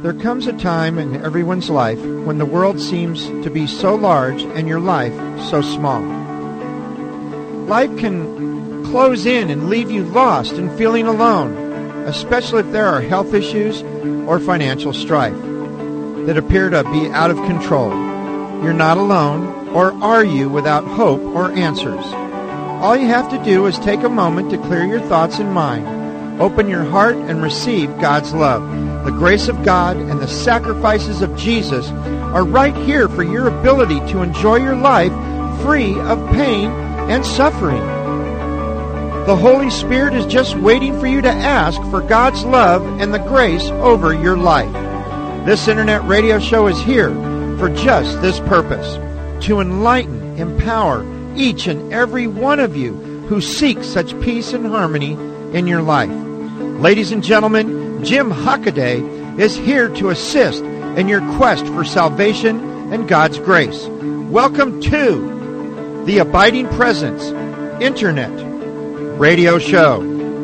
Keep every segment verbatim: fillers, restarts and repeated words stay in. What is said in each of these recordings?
There comes a time in everyone's life when the world seems to be so large and your life so small. Life can close in and leave you lost and feeling alone, especially if there are health issues or financial strife that appear to be out of control. You're not alone, or are you without hope or answers? All you have to do is take a moment to clear your thoughts and mind, open your heart, and receive God's love. The grace of God and the sacrifices of Jesus are right here for your ability to enjoy your life free of pain and suffering. The Holy Spirit is just waiting for you to ask for God's love and the grace over your life. This internet radio show is here for just this purpose, to enlighten, empower each and every one of you who seek such peace and harmony in your life. Ladies and gentlemen, Jim Hockaday is here to assist in your quest for salvation and God's grace. Welcome to the Abiding Presence Internet Radio Show.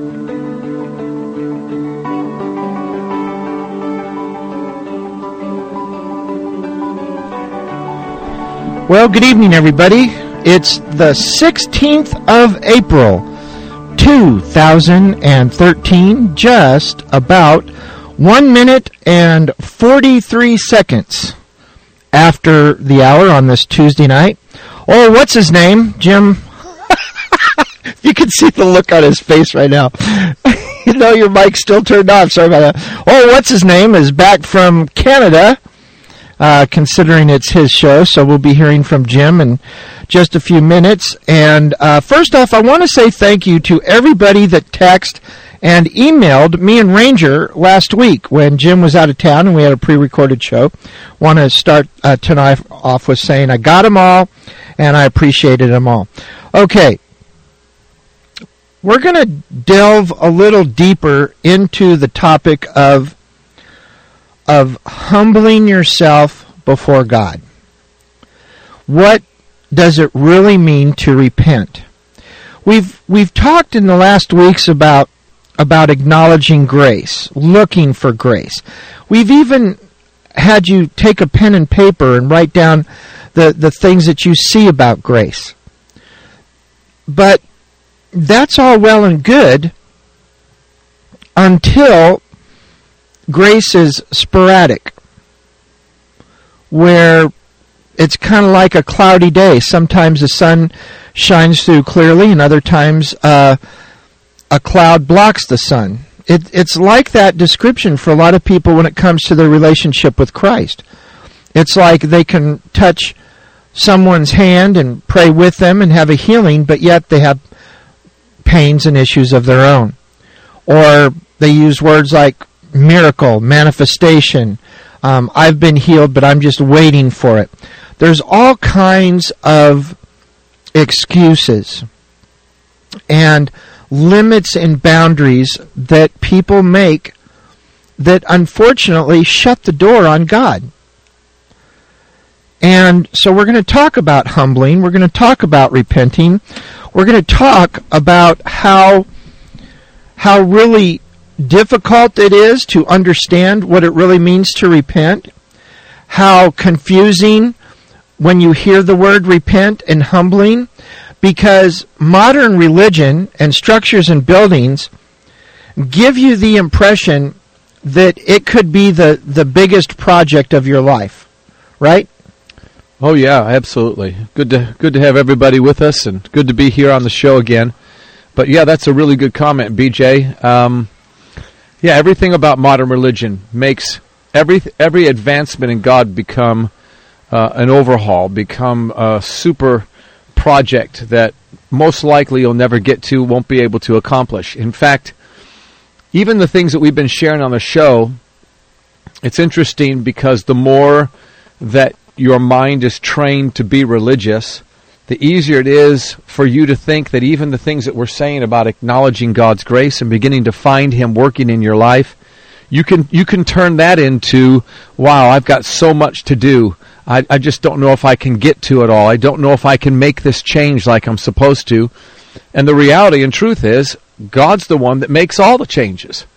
Well, good evening, everybody. It's the sixteenth of April, two thousand thirteen, just about one minute and forty-three seconds after the hour on this Tuesday night. Oh, what's his name? Jim. You can see the look on his face right now. You know your mic's still turned off. Sorry about that. Oh, what's his name is back from Canada, uh, considering it's his show. So we'll be hearing from Jim in just a few minutes. And uh, first off, I want to say thank you to everybody that texted and emailed me and Ranger last week when Jim was out of town and we had a pre-recorded show. Want to start uh, tonight off with saying I got them all and I appreciated them all. Okay. We're going to delve a little deeper into the topic of, of humbling yourself before God. What does it really mean to repent? We've we've talked in the last weeks about about acknowledging grace, looking for grace. We've even had you take a pen and paper and write down the, the things that you see about grace. But that's all well and good until grace is sporadic, where it's kind of like a cloudy day. Sometimes the sun shines through clearly, and other times uh, a cloud blocks the sun. It, it's like that description for a lot of people when it comes to their relationship with Christ. It's like they can touch someone's hand and pray with them and have a healing, but yet they have pains and issues of their own. Or they use words like miracle, manifestation, um, I've been healed, but I'm just waiting for it. There's all kinds of excuses and limits and boundaries that people make that unfortunately shut the door on God. And so we're going to talk about humbling. We're going to talk about repenting. We're going to talk about how how really difficult it is to understand what it really means to repent, how confusing when you hear the word repent and humbling, because modern religion and structures and buildings give you the impression that it could be the, the biggest project of your life, right? Oh yeah, absolutely. Good to good to have everybody with us, and good to be here on the show again. But yeah, that's a really good comment, B J. Um, yeah, everything about modern religion makes every every advancement in God become uh, an overhaul, become a super project that most likely you'll never get to, won't be able to accomplish. In fact, even the things that we've been sharing on the show, it's interesting because the more that your mind is trained to be religious, the easier it is for you to think that even the things that we're saying about acknowledging God's grace and beginning to find Him working in your life, you can you can turn that into, wow, I've got so much to do. I, I just don't know if I can get to it all. I don't know if I can make this change like I'm supposed to. And the reality and truth is, God's the one that makes all the changes.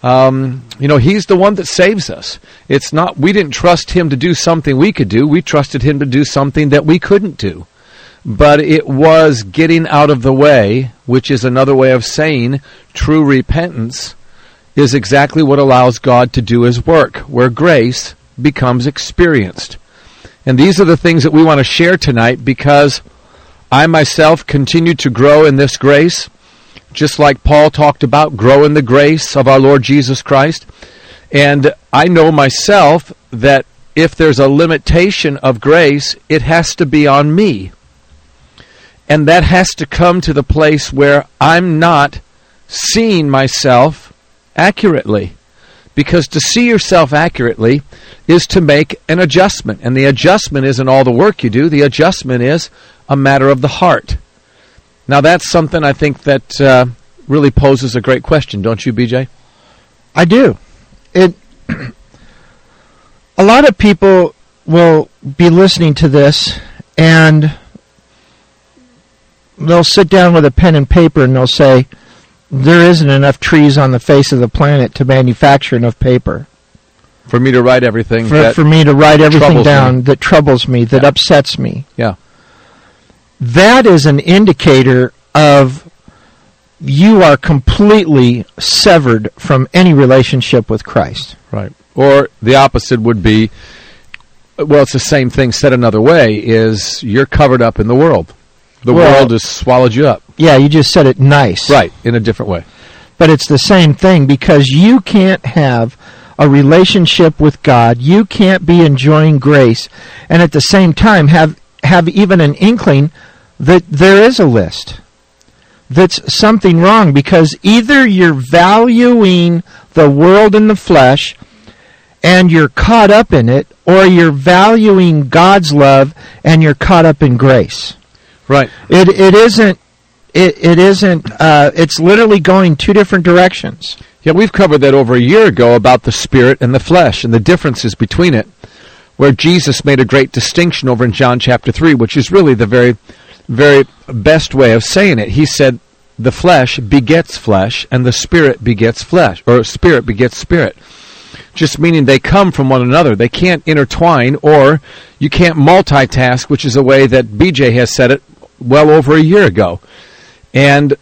Um, you know, he's the one that saves us. It's not, we didn't trust him to do something we could do. We trusted him to do something that we couldn't do. But it was getting out of the way, which is another way of saying true repentance is exactly what allows God to do his work, where grace becomes experienced. And these are the things that we want to share tonight, because I myself continue to grow in this grace, just like Paul talked about, grow in the grace of our Lord Jesus Christ. And I know myself that if there's a limitation of grace, it has to be on me. And that has to come to the place where I'm not seeing myself accurately. Because to see yourself accurately is to make an adjustment. And the adjustment isn't all the work you do. The adjustment is a matter of the heart. Now that's something I think that uh, really poses a great question, don't you, B J? I do. It. A lot of people will be listening to this, and they'll sit down with a pen and paper and they'll say, there isn't enough trees on the face of the planet to manufacture enough paper. For me to write everything For, that for me to write everything down me. that troubles me, that Yeah. upsets me. Yeah. That is an indicator of you are completely severed from any relationship with Christ. Right. Or the opposite would be, well, it's the same thing said another way, is you're covered up in the world. The Well, world has swallowed you up. Yeah, you just said it nice. Right, in a different way. But it's the same thing, because you can't have a relationship with God. You can't be enjoying grace and at the same time have, have even an inkling that there is a list. That's something wrong, because either you're valuing the world and the flesh and you're caught up in it, or you're valuing God's love and you're caught up in grace. Right. It it isn't it it isn't uh, it's literally going two different directions. Yeah, we've covered that over a year ago about the spirit and the flesh and the differences between it, where Jesus made a great distinction over in John chapter three, which is really the very, very best way of saying it. He said the flesh begets flesh and the spirit begets flesh, or spirit begets spirit. Just meaning they come from one another. They can't intertwine, or you can't multitask, which is a way that B J has said it well over a year ago. And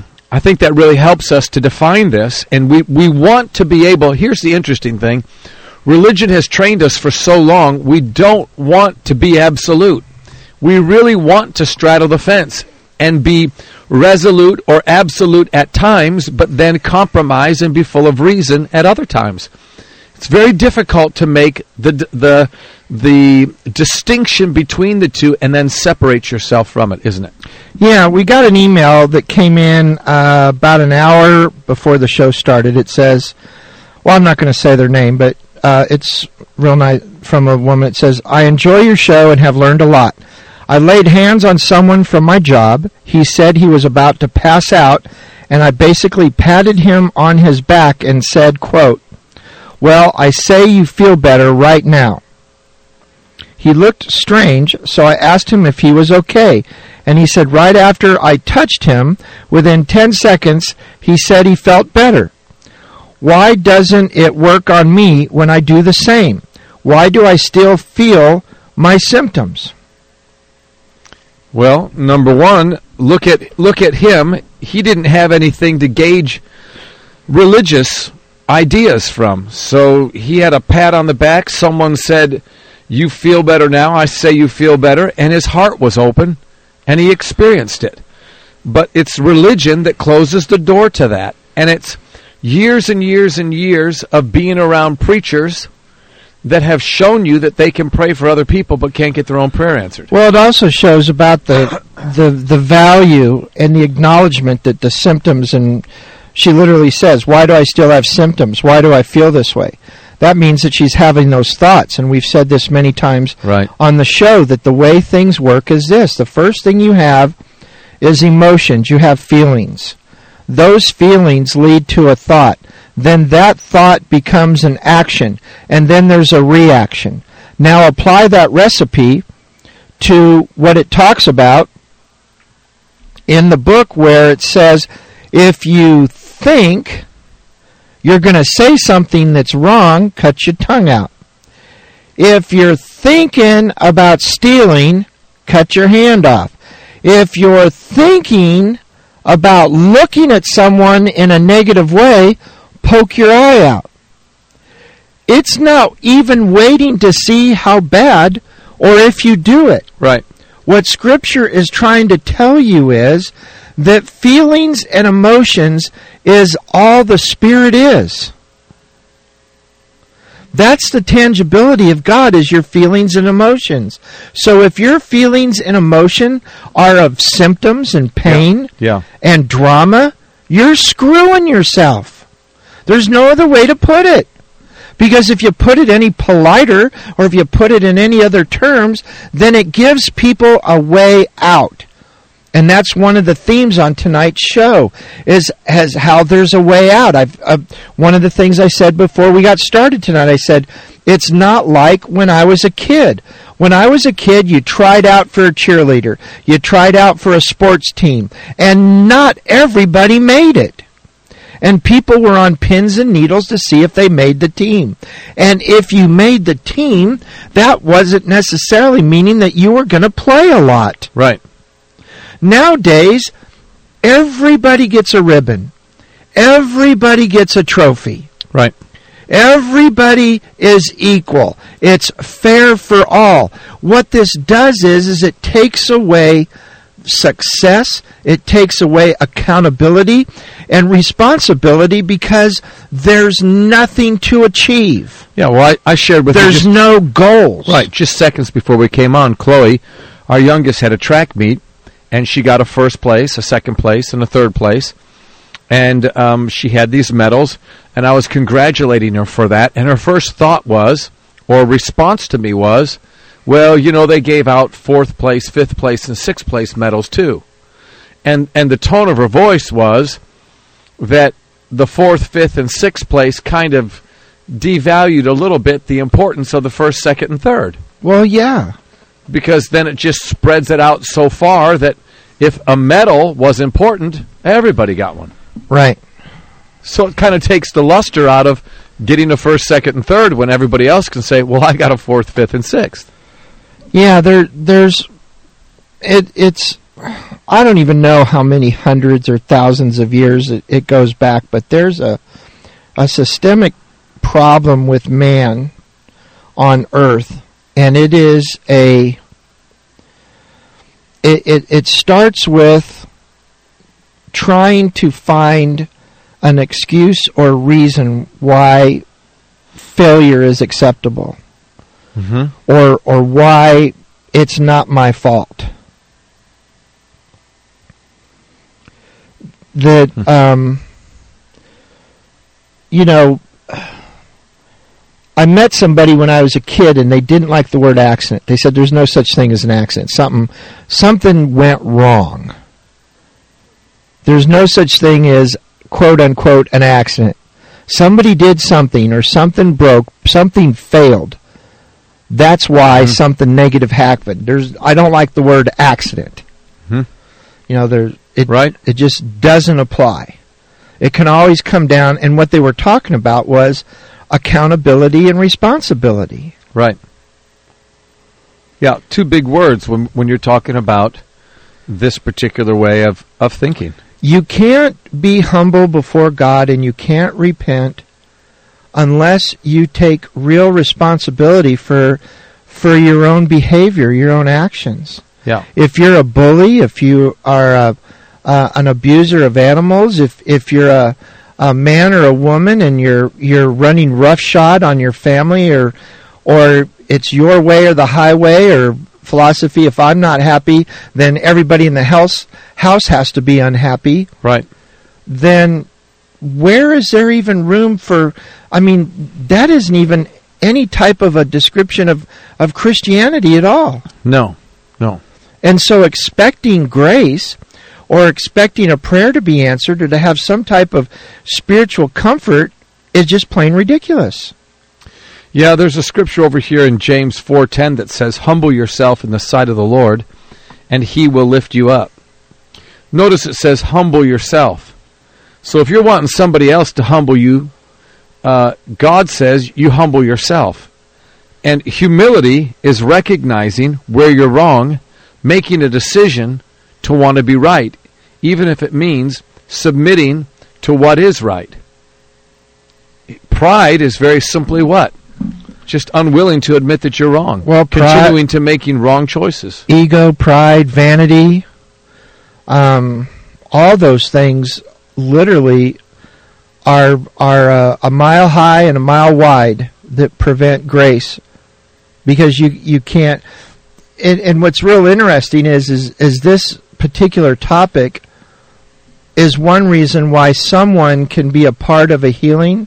I think that really helps us to define this. And we, we want to be able, here's the interesting thing. Religion has trained us for so long, we don't want to be absolute. We really want to straddle the fence and be resolute or absolute at times, but then compromise and be full of reason at other times. It's very difficult to make the the the distinction between the two and then separate yourself from it, isn't it? Yeah, we got an email that came in uh, about an hour before the show started. It says, well, I'm not going to say their name, but uh, it's real nice, from a woman. It says, I enjoy your show and have learned a lot. I laid hands on someone from my job. He said he was about to pass out, and I basically patted him on his back and said, quote, well, I say you feel better right now. He looked strange, so I asked him if he was okay, and he said right after I touched him, within ten seconds, he said he felt better. Why doesn't it work on me when I do the same? Why do I still feel my symptoms? Well, number one, look at look at him. He didn't have anything to gauge religious ideas from. So he had a pat on the back. Someone said, you feel better now. I say you feel better. And his heart was open, and he experienced it. But it's religion that closes the door to that. And it's years and years and years of being around preachers that have shown you that they can pray for other people but can't get their own prayer answered. Well, it also shows about the the the value and the acknowledgement that the symptoms, and she literally says, why do I still have symptoms? Why do I feel this way? That means that she's having those thoughts, and we've said this many times right. on the show, that the way things work is this. The first thing you have is emotions. You have feelings. Those feelings lead to a thought. Then that thought becomes an action, and then there's a reaction. Now apply that recipe to what it talks about in the book, where it says, if you think you're going to say something that's wrong, cut your tongue out. If you're thinking about stealing, cut your hand off. If you're thinking about looking at someone in a negative way, poke your eye out. It's not even waiting to see how bad or if you do it. Right. What Scripture is trying to tell you is that feelings and emotions is all the Spirit is. That's the tangibility of God, is your feelings and emotions. So if your feelings and emotion are of symptoms and pain yeah. Yeah. and drama, you're screwing yourself. There's no other way to put it. Because if you put it any politer, or if you put it in any other terms, then it gives people a way out. And that's one of the themes on tonight's show, is as how there's a way out. I've uh, one of the things I said before we got started tonight, I said, it's not like when I was a kid. When I was a kid, you tried out for a cheerleader. You tried out for a sports team. And not everybody made it. And people were on pins and needles to see if they made the team. And if you made the team, that wasn't necessarily meaning that you were going to play a lot. Right. Nowadays, everybody gets a ribbon. Everybody gets a trophy. Right. Everybody is equal. It's fair for all. What this does is, is it takes away success, it takes away accountability and responsibility, because there's nothing to achieve. Yeah, well, I, I shared with There's you... There's no goals. Right, just seconds before we came on, Chloe, our youngest, had a track meet, and she got a first place, a second place, and a third place. And um, she had these medals, and I was congratulating her for that. And her first thought was, or response to me was, well, you know, they gave out fourth place, fifth place, and sixth place medals too. And and the tone of her voice was that the fourth, fifth, and sixth place kind of devalued a little bit the importance of the first, second, and third. Well, yeah. Because then it just spreads it out so far that if a medal was important, everybody got one. Right. So it kind of takes the luster out of getting a first, second, and third when everybody else can say, well, I got a fourth, fifth, and sixth. Yeah, there, there's, it, it's, I don't even know how many hundreds or thousands of years it, it goes back, but there's a, a systemic problem with man on earth, and it is a, it, it, it starts with trying to find an excuse or reason why failure is acceptable. Mm-hmm. Or or why it's not my fault. That, um, you know, I met somebody when I was a kid, and they didn't like the word accident. They said there's no such thing as an accident. Something, something went wrong. There's no such thing as, quote unquote, an accident. Somebody did something, or something broke, something failed. That's why mm-hmm. something negative happened. There's, I don't like the word accident. Mm-hmm. You know, there, it, right. it just doesn't apply. It can always come down, and what they were talking about was accountability and responsibility. Right. Yeah, two big words when when you're talking about this particular way of, of thinking. You can't be humble before God, and you can't repent unless you take real responsibility for for your own behavior, your own actions. Yeah. If you're a bully, if you are a, uh, an abuser of animals, if if you're a, a man or a woman and you're you're running roughshod on your family, or or it's your way or the highway, or philosophy, if I'm not happy, then everybody in the house house has to be unhappy. Right. Then where is there even room for, I mean, that isn't even any type of a description of, of Christianity at all. No, no. And so expecting grace, or expecting a prayer to be answered, or to have some type of spiritual comfort, is just plain ridiculous. Yeah, there's a scripture over here in James four ten that says, humble yourself in the sight of the Lord, and he will lift you up. Notice it says, humble yourself. So if you're wanting somebody else to humble you, uh, God says you humble yourself. And humility is recognizing where you're wrong, making a decision to want to be right, even if it means submitting to what is right. Pride is very simply what? Just unwilling to admit that you're wrong. Well, continuing to making wrong choices. Ego, pride, vanity, um, all those things literally are are uh, a mile high and a mile wide that prevent grace, because you you can't. And, and what's real interesting is is is this particular topic is one reason why someone can be a part of a healing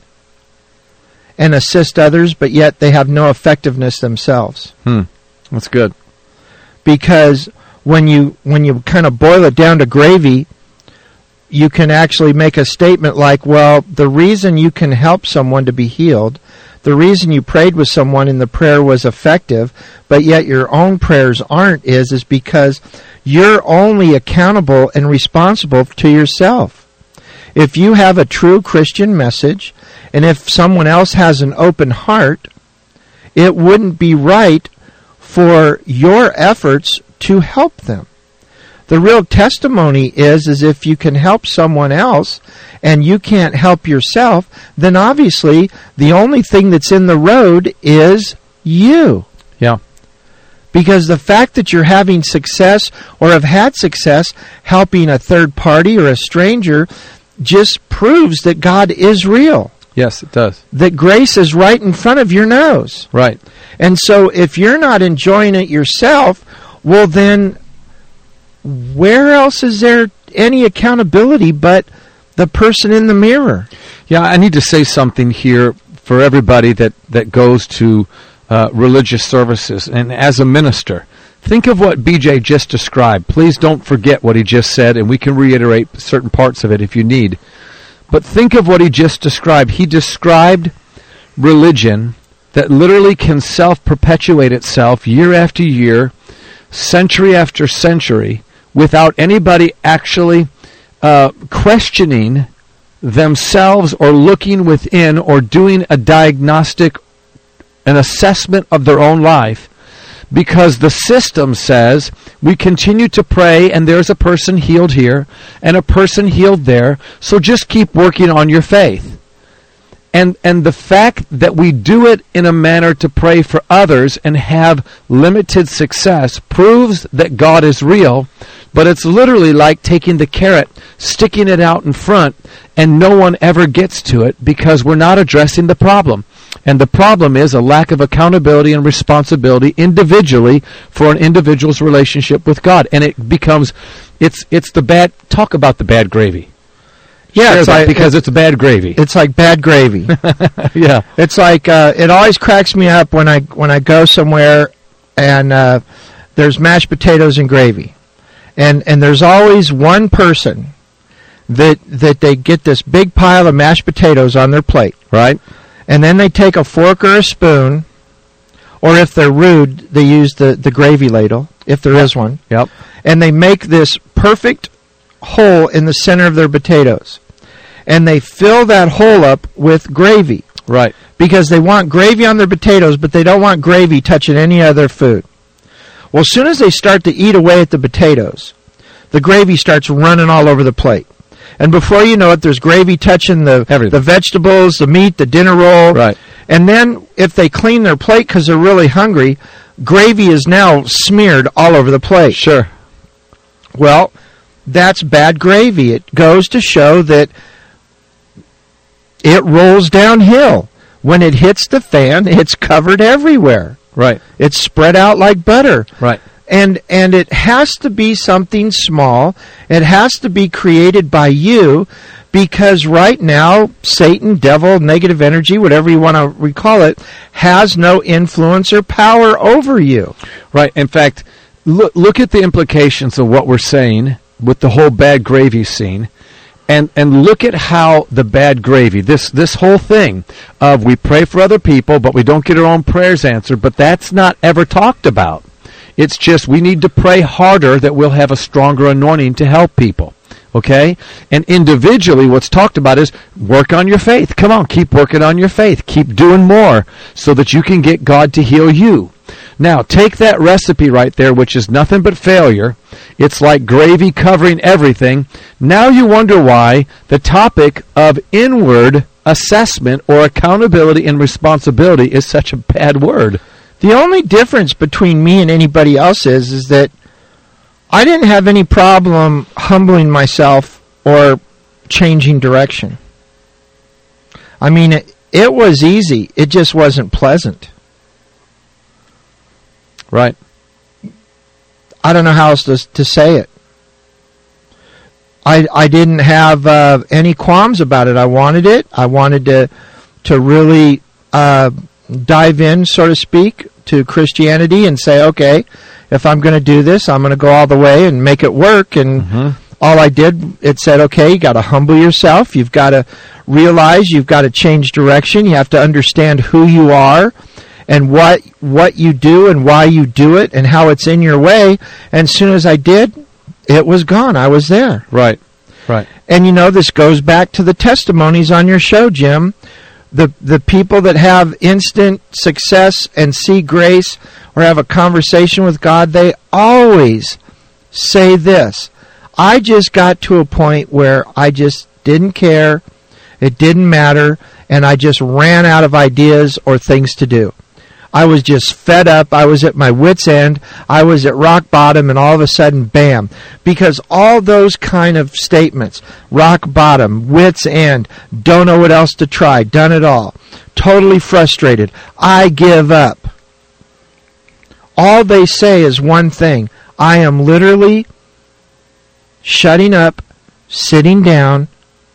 and assist others, but yet they have no effectiveness themselves. Hmm. That's good. Because when you when you kind of boil it down to gravy, you can actually make a statement like, well, the reason you can help someone to be healed, the reason you prayed with someone and the prayer was effective, but yet your own prayers aren't, is, is because you're only accountable and responsible to yourself. If you have a true Christian message, and if someone else has an open heart, it wouldn't be right for your efforts to help them. The real testimony is, is if you can help someone else and you can't help yourself, then obviously the only thing that's in the road is you. Yeah. Because the fact that you're having success or have had success helping a third party or a stranger just proves that God is real. Yes, it does. That grace is right in front of your nose. Right. And so if you're not enjoying it yourself, well then, where else is there any accountability but the person in the mirror? Yeah, I need to say something here for everybody that, that goes to uh, religious services. And as a minister, think of what B J just described. Please don't forget what he just said, and we can reiterate certain parts of it if you need. But think of what he just described. He described religion that literally can self-perpetuate itself year after year, century after century, without anybody actually uh, questioning themselves or looking within or doing a diagnostic, an assessment of their own life. Because the system says we continue to pray and there's a person healed here and a person healed there, so just keep working on your faith. And and the fact that we do it in a manner to pray for others and have limited success proves that God is real, but it's literally like taking the carrot, sticking it out in front, and no one ever gets to it because we're not addressing the problem. And the problem is a lack of accountability and responsibility individually for an individual's relationship with God. And it becomes, it's it's the bad, talk about the bad gravy. Yeah, it's like, because it's, it's bad gravy. It's like bad gravy. Yeah. It's like, uh, it always cracks me up when I when I go somewhere and uh, there's mashed potatoes and gravy. And and there's always one person that that they get this big pile of mashed potatoes on their plate. Right. And then they take a fork or a spoon, or if they're rude, they use the, the gravy ladle, if there is one. Yep. And they make this perfect hole in the center of their potatoes. And they fill that hole up with gravy. Right. Because they want gravy on their potatoes, but they don't want gravy touching any other food. Well, as soon as they start to eat away at the potatoes, the gravy starts running all over the plate. And before you know it, there's gravy touching the Everything. the vegetables, the meat, the dinner roll. Right. And then if they clean their plate because they're really hungry, gravy is now smeared all over the plate. Sure. Well, that's bad gravy. It goes to show that it rolls downhill. When it hits the fan, it's covered everywhere. Right. It's spread out like butter. Right. And and it has to be something small. It has to be created by you, because right now, Satan, devil, negative energy, whatever you want to recall it, has no influence or power over you. Right. In fact, look look at the implications of what we're saying with the whole bad gravy scene. And and look at how the bad gravy, this this whole thing of we pray for other people, but we don't get our own prayers answered, but that's not ever talked about. It's just we need to pray harder that we'll have a stronger anointing to help people. Okay? And individually, what's talked about is work on your faith. Come on, keep working on your faith. Keep doing more so that you can get God to heal you. Now, take that recipe right there, which is nothing but failure. It's like gravy covering everything. Now you wonder why the topic of inward assessment or accountability and responsibility is such a bad word. The only difference between me and anybody else is, is that I didn't have any problem humbling myself or changing direction. I mean, it, it was easy. It just wasn't pleasant. Right. I don't know how else to, to say it. I I didn't have uh, any qualms about it. I wanted it. I wanted to to really uh, dive in, so to speak, to Christianity and say, okay, if I'm going to do this, I'm going to go all the way and make it work. And mm-hmm. all I did, it said, okay, you got to humble yourself. You've got to realize you've got to change direction. You have to understand who you are and what what you do and why you do it and how it's in your way. And as soon as I did, it was gone. I was there. Right, right. And, you know, this goes back to the testimonies on your show, Jim. The the people that have instant success and see grace or have a conversation with God, they always say this: I just got to a point where I just didn't care, it didn't matter, and I just ran out of ideas or things to do. I was just fed up. I was at my wit's end. I was at rock bottom, and all of a sudden, bam. Because all those kind of statements, rock bottom, wit's end, don't know what else to try, done it all, totally frustrated, I give up. All they say is one thing: I am literally shutting up, sitting down,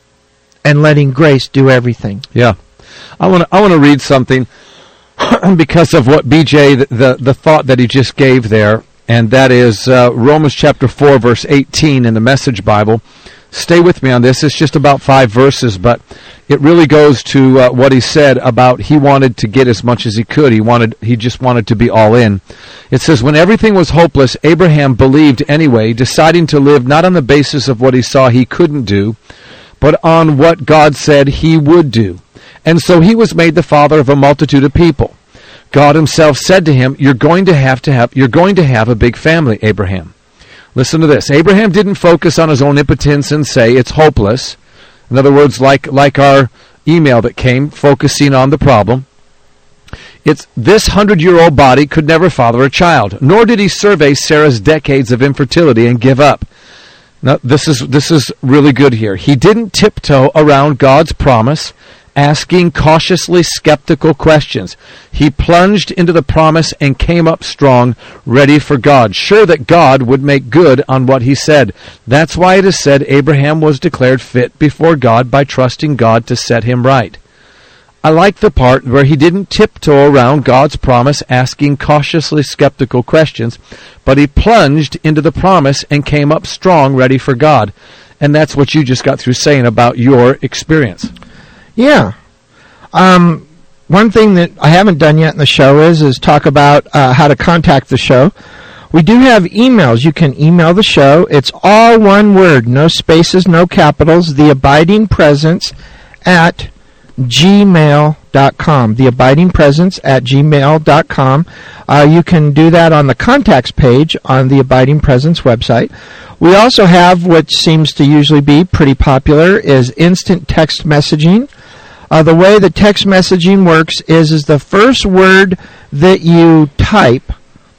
and letting grace do everything. Yeah. I want to I want to read something because of what B J, the, the, the thought that he just gave there, and that is uh, Romans chapter four, verse eighteen in the Message Bible. Stay with me on this. It's just about five verses, but it really goes to uh, what he said about he wanted to get as much as he could. He wanted, he just wanted to be all in. It says, when everything was hopeless, Abraham believed anyway, deciding to live not on the basis of what he saw he couldn't do, but on what God said he would do. And so he was made the father of a multitude of people. God himself said to him, you're going to have to have, you're going to have a big family, Abraham. Listen to this. Abraham didn't focus on his own impotence and say it's hopeless. In other words, like, like our email that came, focusing on the problem. It's this hundred-year-old body could never father a child, nor did he survey Sarah's decades of infertility and give up. Now, this is, this is really good here. He didn't tiptoe around God's promise, asking cautiously skeptical questions. He plunged into the promise and came up strong, ready for God, sure that God would make good on what he said. That's why it is said Abraham was declared fit before God by trusting God to set him right. I like the part where he didn't tiptoe around God's promise, asking cautiously skeptical questions, but he plunged into the promise and came up strong, ready for God. And that's what you just got through saying about your experience. Yeah. Um, one thing that I haven't done yet in the show is is talk about uh, how to contact the show. We do have emails. You can email the show. It's all one word, no spaces, no capitals, the abiding presence at gmail dot com. The abiding presence at gmail dot com. Uh, you can do that on the contacts page on the Abiding Presence website. We also have what seems to usually be pretty popular is instant text messaging. Uh, the way the text messaging works is, is the first word that you type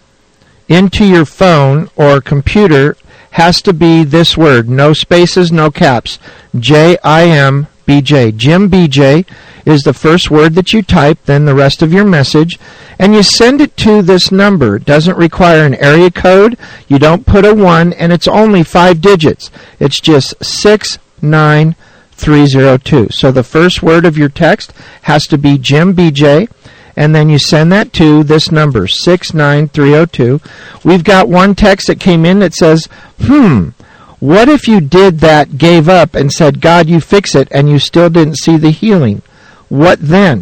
into your phone or computer has to be this word, no spaces, no caps, J I M B J. Jim B J is the first word that you type, then the rest of your message, and you send it to this number. It doesn't require an area code. You don't put a one, and it's only five digits. It's just six nine three zero two. So the first word of your text has to be Jim B J, and then you send that to this number, six nine three zero two. We've got one text that came in that says, hmm, what if you did that, gave up, and said, God, you fix it, and you still didn't see the healing? What then?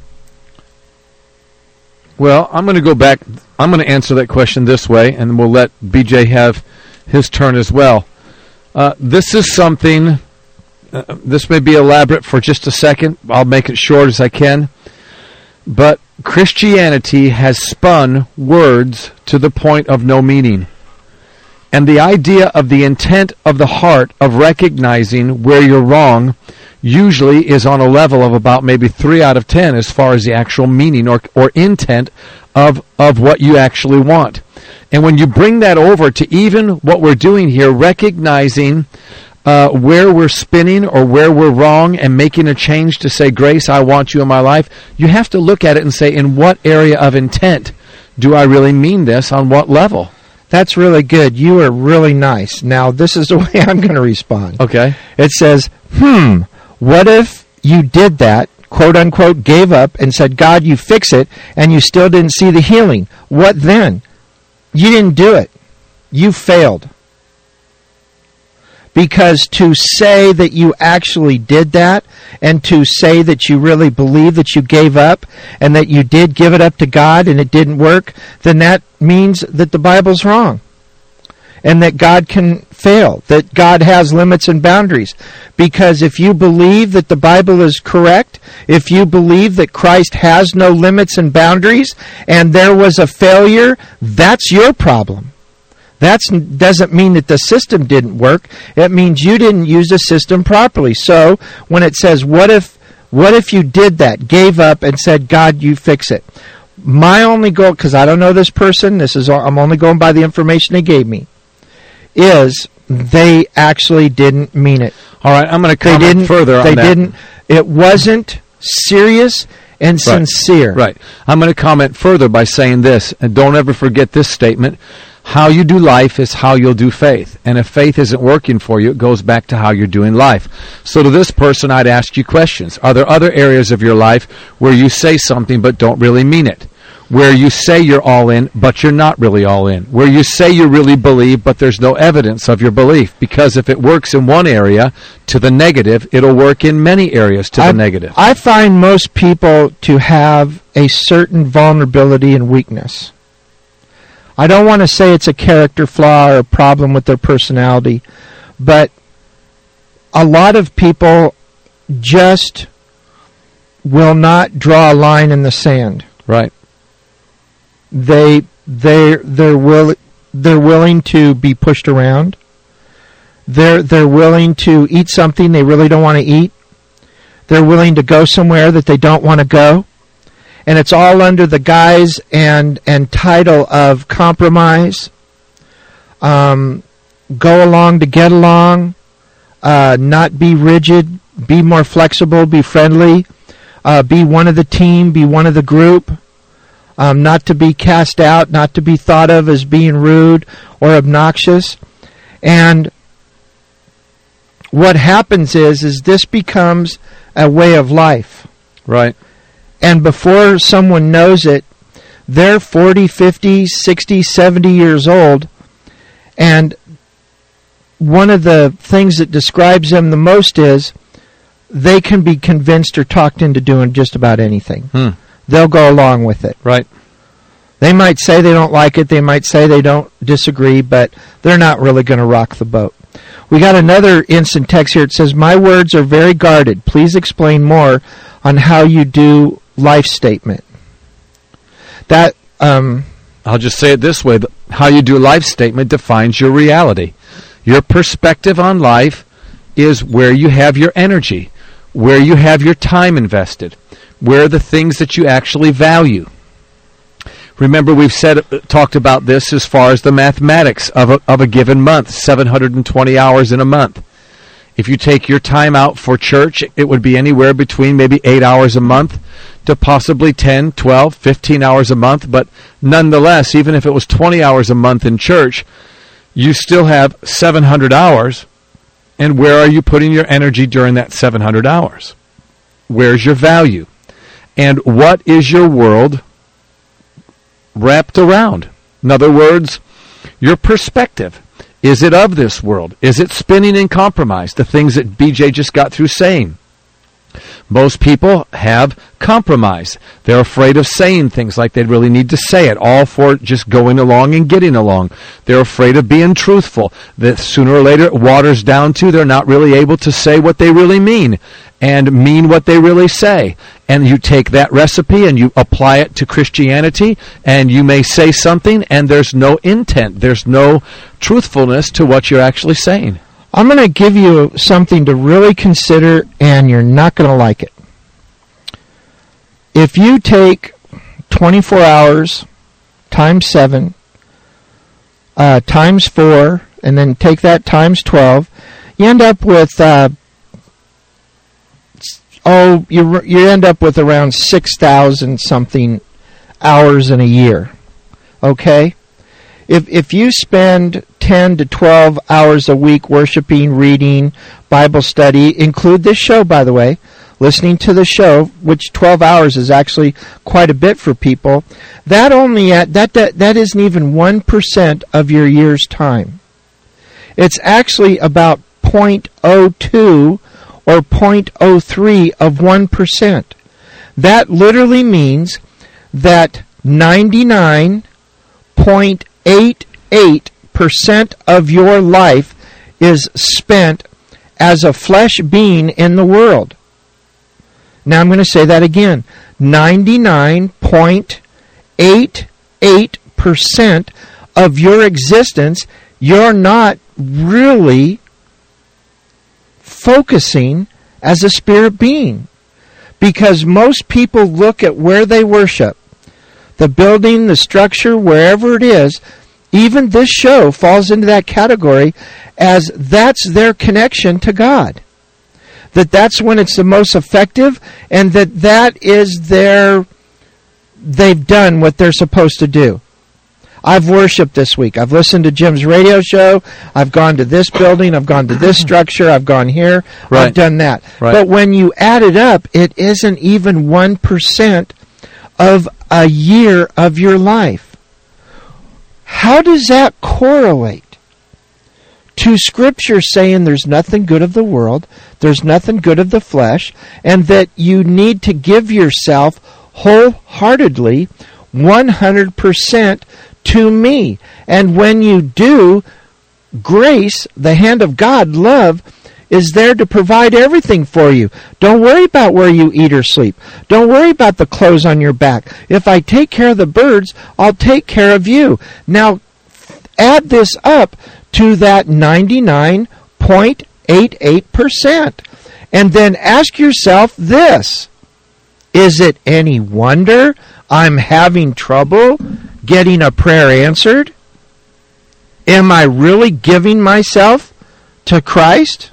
Well, I'm going to go back. I'm going to answer that question this way, and we'll let B J have his turn as well. Uh, this is something, uh, this may be elaborate for just a second. I'll make it short as I can. But Christianity has spun words to the point of no meaning. And the idea of the intent of the heart of recognizing where you're wrong usually is on a level of about maybe three out of ten as far as the actual meaning or, or intent of, of what you actually want. And when you bring that over to even what we're doing here, recognizing uh, where we're spinning or where we're wrong and making a change to say, Grace, I want you in my life, you have to look at it and say, in what area of intent do I really mean this? On what level? That's really good. You are really nice. Now, this is the way I'm going to respond. Okay. It says, hmm, what if you did that, quote unquote, gave up and said, God, you fix it, and you still didn't see the healing? What then? You didn't do it. You failed. Because to say that you actually did that, and to say that you really believe that you gave up, and that you did give it up to God and it didn't work, then that means that the Bible's wrong. And that God can fail. That God has limits and boundaries. Because if you believe that the Bible is correct, if you believe that Christ has no limits and boundaries, and there was a failure, that's your problem. That doesn't mean that the system didn't work. It means you didn't use the system properly. So when it says, what if what if you did that, gave up and said, God, you fix it? My only goal, because I don't know this person, this is I'm only going by the information they gave me, is they actually didn't mean it. All right, I'm going to comment they didn't, further on they that. They didn't. It wasn't serious and right. sincere. Right. I'm going to comment further by saying this, and don't ever forget this statement. How you do life is how you'll do faith. And if faith isn't working for you, it goes back to how you're doing life. So to this person, I'd ask you questions. Are there other areas of your life where you say something but don't really mean it? Where you say you're all in, but you're not really all in? Where you say you really believe, but there's no evidence of your belief? Because if it works in one area to the negative, it'll work in many areas to I, the negative. I find most people to have a certain vulnerability and weakness. I don't want to say it's a character flaw or a problem with their personality, but a lot of people just will not draw a line in the sand. Right. They they they're will they're willing to be pushed around. They're they're willing to eat something they really don't want to eat. They're willing to go somewhere that they don't want to go. And it's all under the guise and, and title of compromise, um, go along to get along, uh, not be rigid, be more flexible, be friendly, uh, be one of the team, be one of the group, um, not to be cast out, not to be thought of as being rude or obnoxious. And what happens is, is this becomes a way of life. Right. And before someone knows it, they're forty, fifty, sixty, seventy years old. And one of the things that describes them the most is they can be convinced or talked into doing just about anything. Hmm. They'll go along with it. Right. They might say they don't like it. They might say they don't disagree, but they're not really going to rock the boat. We got another instant text here. It says, my words are very guarded. Please explain more on how you do life statement. That um, I'll just say it this way. How you do life statement defines your reality. Your perspective on life is where you have your energy, where you have your time invested, where are the things that you actually value. Remember, we've said talked about this as far as the mathematics of a, of a given month, seven hundred twenty hours in a month. If you take your time out for church, it would be anywhere between maybe eight hours a month to possibly ten, twelve, fifteen hours a month. But nonetheless, even if it was twenty hours a month in church, you still have seven hundred hours. And where are you putting your energy during that seven hundred hours? Where's your value? And what is your world wrapped around? In other words, your perspective. Is it of this world? Is it spinning in compromise? The things that B J just got through saying. Most people have compromise. They're afraid of saying things like they really need to say it, all for just going along and getting along. They're afraid of being truthful. That sooner or later it waters down to they're not really able to say what they really mean and mean what they really say. And you take that recipe and you apply it to Christianity, and you may say something and there's no intent. There's no truthfulness to what you're actually saying. I'm going to give you something to really consider, and you're not going to like it. If you take twenty-four hours times seven, uh, times four, and then take that times twelve, you end up with, uh, oh, you you end up with around six thousand something hours in a year. Okay? If if you spend ten to twelve hours a week worshiping, reading, Bible study, include this show, by the way, listening to the show, which twelve hours is actually quite a bit for people, that only at, that, that that isn't even one percent of your year's time. It's actually about zero point zero two or zero point zero three of one percent. That literally means that ninety-nine point eight eight percent of your life is spent as a flesh being in the world. Now I'm going to say that again. ninety-nine point eight eight percent of your existence, you're not really focusing as a spirit being. Because most people look at where they worship, the building, the structure, wherever it is. Even this show falls into that category, as that's their connection to God. That that's when it's the most effective, and that that is their, they've done what they're supposed to do. I've worshiped this week. I've listened to Jim's radio show. I've gone to this building. I've gone to this structure. I've gone here. Right. I've done that. Right. But when you add it up, it isn't even one percent of a year of your life. How does that correlate to Scripture saying there's nothing good of the world, there's nothing good of the flesh, and that you need to give yourself wholeheartedly, one hundred percent to me? And when you do, grace, the hand of God, love, is there to provide everything for you. Don't worry about where you eat or sleep. Don't worry about the clothes on your back. If I take care of the birds, I'll take care of you. Now, add this up to that ninety-nine point eight eight percent. And then ask yourself this. Is it any wonder I'm having trouble getting a prayer answered? Am I really giving myself to Christ?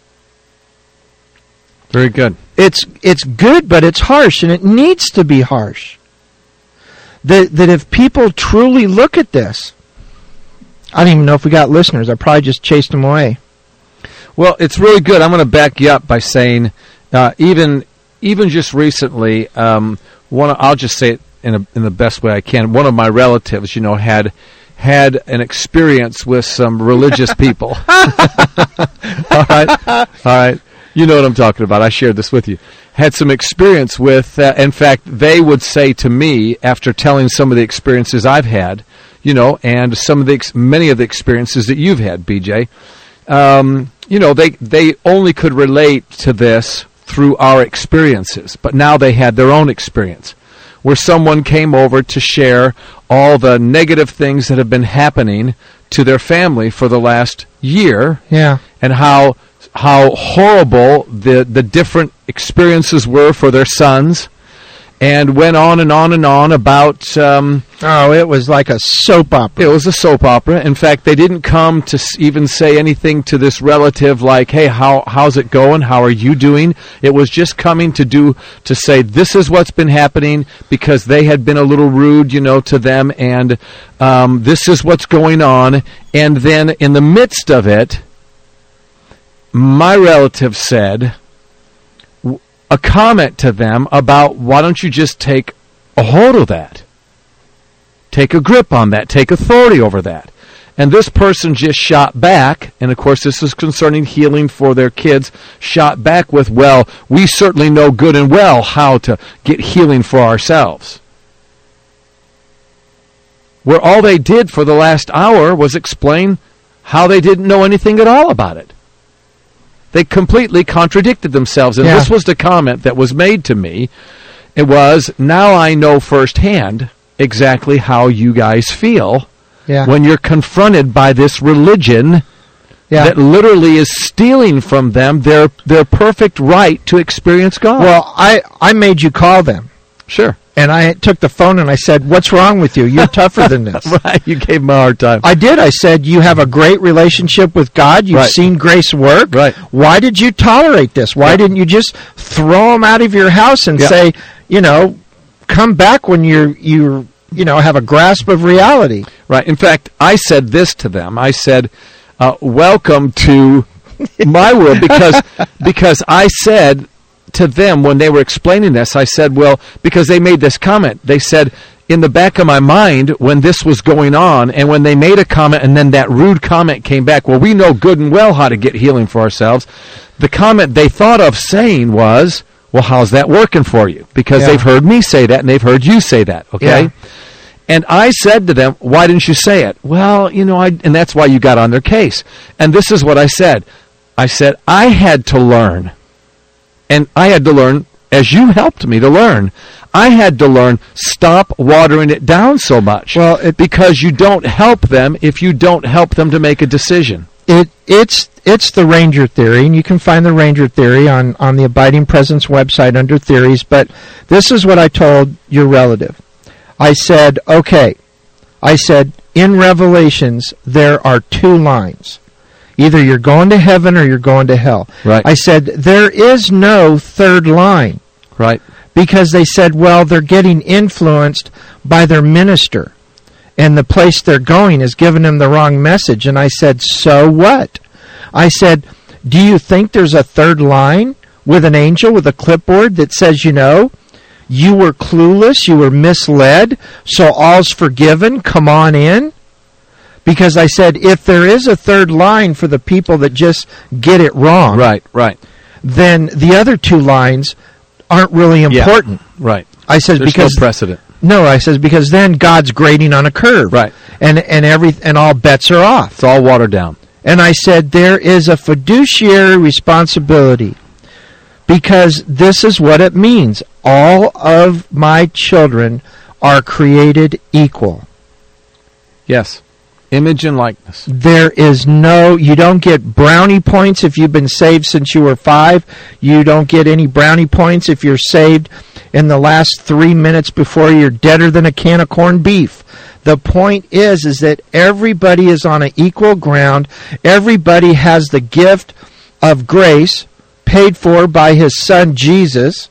Very good. It's it's good, but it's harsh, and it needs to be harsh. That that if people truly look at this, I don't even know if we got listeners. I probably just chased them away. Well, it's really good. I'm going to back you up by saying, uh, even even just recently, um, one I'll just say it in a, in the best way I can. One of my relatives, you know, had had an experience with some religious people. All right, all right. You know what I'm talking about. I shared this with you. Had some experience with, uh, in fact, they would say to me, after telling some of the experiences I've had, you know, and some of the, ex- many of the experiences that you've had, B J, um, you know, they, they only could relate to this through our experiences. But now they had their own experience, where someone came over to share all the negative things that have been happening to their family for the last year. Yeah. And how how horrible the, the different experiences were for their sons, and went on and on and on about... Um, oh, it was like a soap opera. It was a soap opera. In fact, they didn't come to even say anything to this relative like, hey, how how's it going? How are you doing? It was just coming to do to say, this is what's been happening, because they had been a little rude, you know, to them, and um, this is what's going on. And then in the midst of it, my relative said a comment to them about, why don't you just take a hold of that? Take a grip on that. Take authority over that. And this person just shot back, and of course this is concerning healing for their kids, shot back with, well, we certainly know good and well how to get healing for ourselves. Where all they did for the last hour was explain how they didn't know anything at all about it. They completely contradicted themselves, and Yeah. this was the comment that was made to me. It was, now I know firsthand exactly how you guys feel Yeah. when you're confronted by this religion Yeah. that literally is stealing from them their their perfect right to experience God. Well, I, I made you call them. Sure. And I took the phone and I said, what's wrong with you? You're tougher than this. Right, you gave them a hard time. I did. I said, you have a great relationship with God. You've Right. seen grace work. Right. Why did you tolerate this? Why Yeah. didn't you just throw them out of your house and Yeah. say, you know, come back when you're, you you know, have a grasp of reality? Right. In fact, I said this to them. I said, uh, welcome to my world, because because I said to them when they were explaining this, I said, well, because they made this comment. They said, in the back of my mind, when this was going on, and when they made a comment, and then that rude comment came back, well, we know good and well how to get healing for ourselves. The comment they thought of saying was, well, how's that working for you? Because Yeah. they've heard me say that, and they've heard you say that, okay? Yeah. And I said to them, why didn't you say it? Well, you know, I, and that's why you got on their case. And this is what I said. I said, I had to learn. And I had to learn, as you helped me to learn, I had to learn, stop watering it down so much. Well, it- because you don't help them if you don't help them to make a decision. It it's it's the Ranger Theory, and you can find the Ranger Theory on, on the Abiding Presence website under Theories, but this is what I told your relative. I said, okay, I said, in Revelations, there are two lines. Either you're going to heaven or you're going to hell. Right. I said, there is no third line. Right. Because they said, well, they're getting influenced by their minister, and the place they're going is giving them the wrong message. And I said, so what? I said, do you think there's a third line with an angel with a clipboard that says, you know, you were clueless, you were misled, so all's forgiven, come on in? Because I said, if there is a third line for the people that just get it wrong, Right, right. then the other two lines aren't really important. Yeah, right. I said, There's because no precedent. no, I says because then God's grading on a curve, Right. And and every and all bets are off. It's all watered down. And I said there is a fiduciary responsibility, because this is what it means. All of my children are created equal. Yes. Image and likeness. There is no, you don't get brownie points if you've been saved since you were five. You don't get any brownie points if you're saved in the last three minutes before you're deader than a can of corned beef. The point is, is that everybody is on an equal ground. Everybody has the gift of grace paid for by his son Jesus.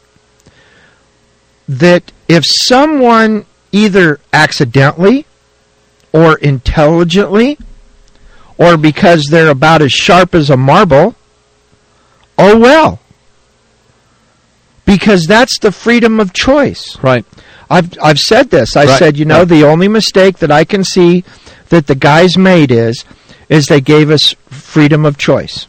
That if someone either accidentally or intelligently, or because they're about as sharp as a marble, oh well. Because that's the freedom of choice. Right. I've I've said this. I Right. said, you know, Right. the only mistake that I can see that the guys made is, is they gave us freedom of choice.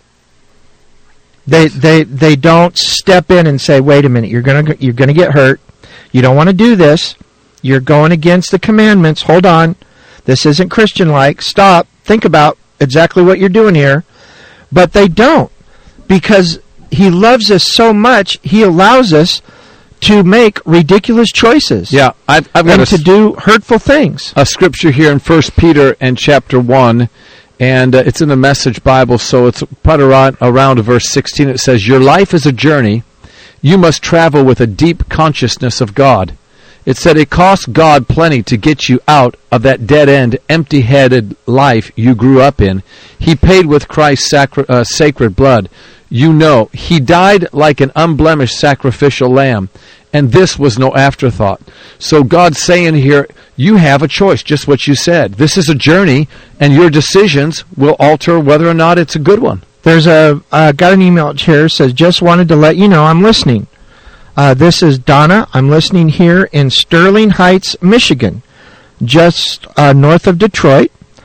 They they they don't step in and say, wait a minute, you're gonna you're gonna get hurt. You don't want to do this. You're going against the commandments. Hold on. This isn't Christian-like. Stop. Think about exactly what you're doing here. But they don't. Because he loves us so much, he allows us to make ridiculous choices. Yeah, I've, I've got And a, to s- do hurtful things. a scripture here in First Peter and chapter one, and uh, it's in the Message Bible, so it's put around, around verse sixteen. It says, your life is a journey. You must travel with a deep consciousness of God. It said it cost God plenty to get you out of that dead-end, empty-headed life you grew up in. He paid with Christ's sacri- uh, sacred blood. You know, he died like an unblemished sacrificial lamb, and this was no afterthought. So God's saying here, you have a choice, just what you said. This is a journey, and your decisions will alter whether or not it's a good one. There's a, uh, got an email here, says, just wanted to let you know I'm listening. Uh, this is Donna. I'm listening here in Sterling Heights, Michigan, just uh, north of Detroit.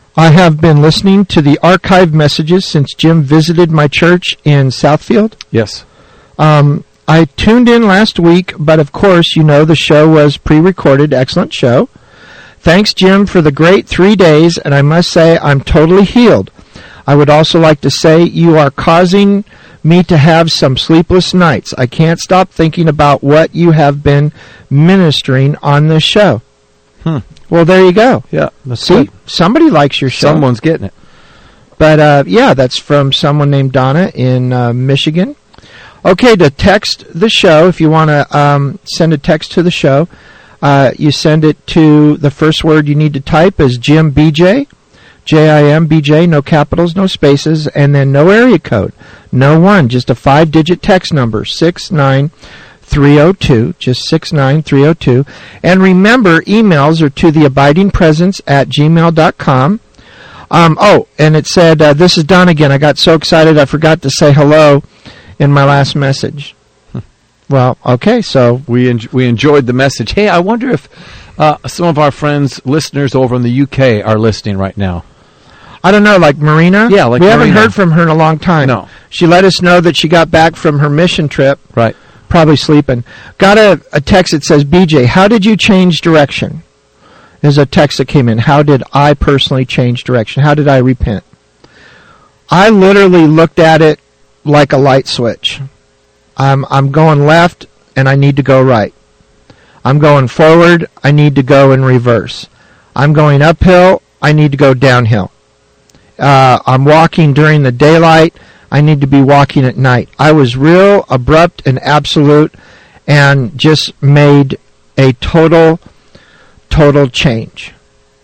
I have been listening to the archived messages since Jim visited my church in Southfield. Yes. Um, I tuned in last week, but of course, you know, the show was pre-recorded. Excellent show. Thanks, Jim, for the great three days, and I must say I'm totally healed. I would also like to say you are causing me to have some sleepless nights. I can't stop thinking about what you have been ministering on this show. Hmm. Well, there you go. Yeah. That's See, good. somebody likes your show. Someone's getting it. But, uh, yeah, that's from someone named Donna in uh, Michigan. Okay, to text the show, if you want to um, send a text to the show, uh, you send it to the first word you need to type is Jim B J, J I M B J, no capitals, no spaces, and then no area code, no one, just a five-digit text number, six nine three oh two, just six nine three oh two. And remember, emails are to theabidingpresence at gmail dot com. Um, oh, and it said, uh, this is Don again. I got so excited I forgot to say hello in my last message. Well, okay, so we en- we enjoyed the message. Hey, I wonder if uh, some of our friends, listeners over in the U K are listening right now. I don't know, like Marina? Yeah, like We Marina. haven't heard from her in a long time. No. She let us know that she got back from her mission trip. Right. Probably sleeping. Got a, a text that says, B J, how did you change direction? There's a text that came in. How did I personally change direction? How did I repent? I literally looked at it like a light switch. I'm, I'm going left, and I need to go right. I'm going forward, I need to go in reverse. I'm going uphill, I need to go downhill. Uh, I'm walking during the daylight, I need to be walking at night. I was real, abrupt, and absolute, and just made a total, total change.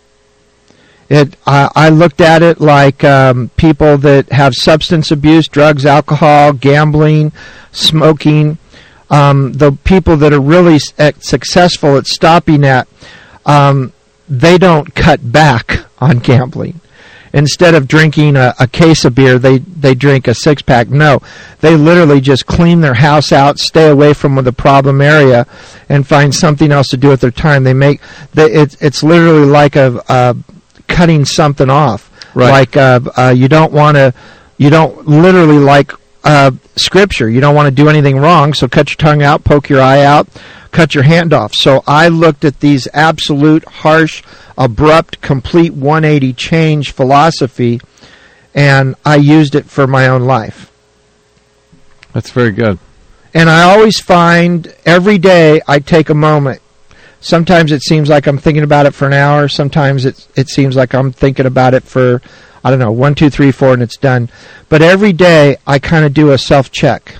It. I, I looked at it like um, people that have substance abuse, drugs, alcohol, gambling, smoking, um, the people that are really successful at stopping that, um, they don't cut back on gambling. Instead of drinking a, a case of beer, they, they drink a six-pack. No, they literally just clean their house out, stay away from the problem area, and find something else to do with their time. They make they, it's it's literally like a, a cutting something off. Right. Like uh, uh, you don't want to, you don't literally like uh, Scripture. You don't want to do anything wrong, so cut your tongue out, poke your eye out, cut your hand off. So I looked at these absolute, harsh, abrupt, complete one eighty change philosophy, and I used it for my own life. That's very good. And I always find every day I take a moment. Sometimes it seems like I'm thinking about it for an hour. Sometimes it it seems like I'm thinking about it for, I don't know, one, two, three, four, and it's done. But every day I kind of do a self-check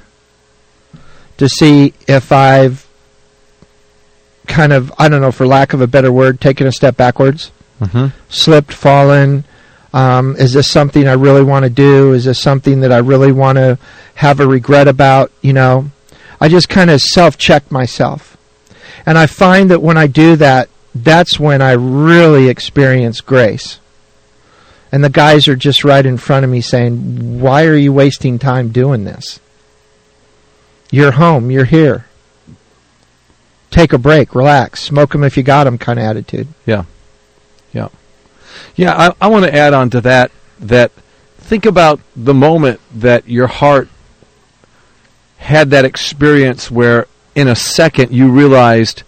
to see if I've kind of, I don't know, for lack of a better word, taken a step backwards, Mm-hmm. slipped, fallen. Um, is this something I really want to do? Is this something that I really want to have a regret about? You know, I just kind of self-check myself. And I find that when I do that, that's when I really experience grace. And the guys are just right in front of me saying, why are you wasting time doing this? You're home. You're here. Take a break. Relax. Smoke them if you got them kind of attitude. Yeah. Yeah. Yeah, I, I want to add on to that, that think about the moment that your heart had that experience where in a second you realized,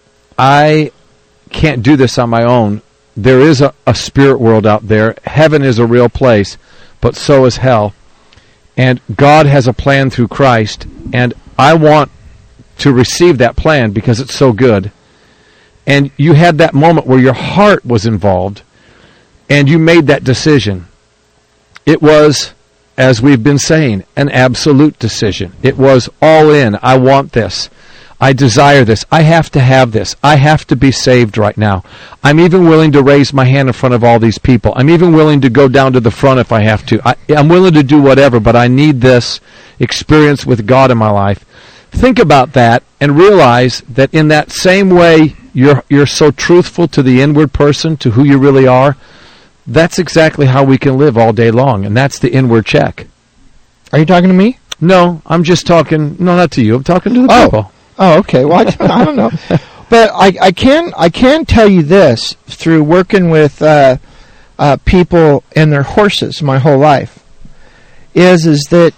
I can't do this on my own. There is a, a spirit world out there. Heaven is a real place, but so is hell. And God has a plan through Christ, and I want to receive that plan because it's so good. And you had that moment where your heart was involved, and you made that decision. It was, as we've been saying, an absolute decision. It was all in. I want this. I desire this. I have to have this. I have to be saved right now. I'm even willing to raise my hand in front of all these people. I'm even willing to go down to the front if I have to. I, I'm willing to do whatever, but I need this experience with God in my life. Think about that and realize that in that same way you're you're so truthful to the inward person, to who you really are. That's exactly how we can live all day long, and that's the inward check. Are you talking to me? No, I'm just talking, no, not to you. I'm talking to the Oh. people. Oh, okay. Well, I, I don't know, but I, I can I can tell you this through working with uh, uh, people and their horses my whole life is is that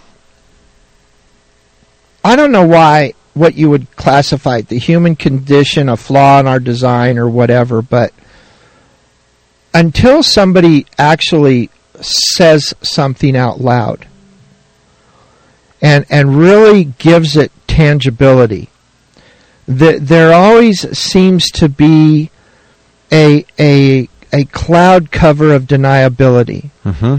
I don't know why what you would classify the human condition, a flaw in our design or whatever, but until somebody actually says something out loud and and really gives it tangibility, the, there always seems to be a a a cloud cover of deniability. Mm-hmm.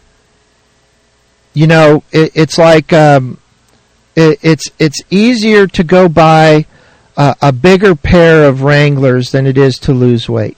You know, it, it's like um, it, it's it's easier to go buy uh, a bigger pair of Wranglers than it is to lose weight,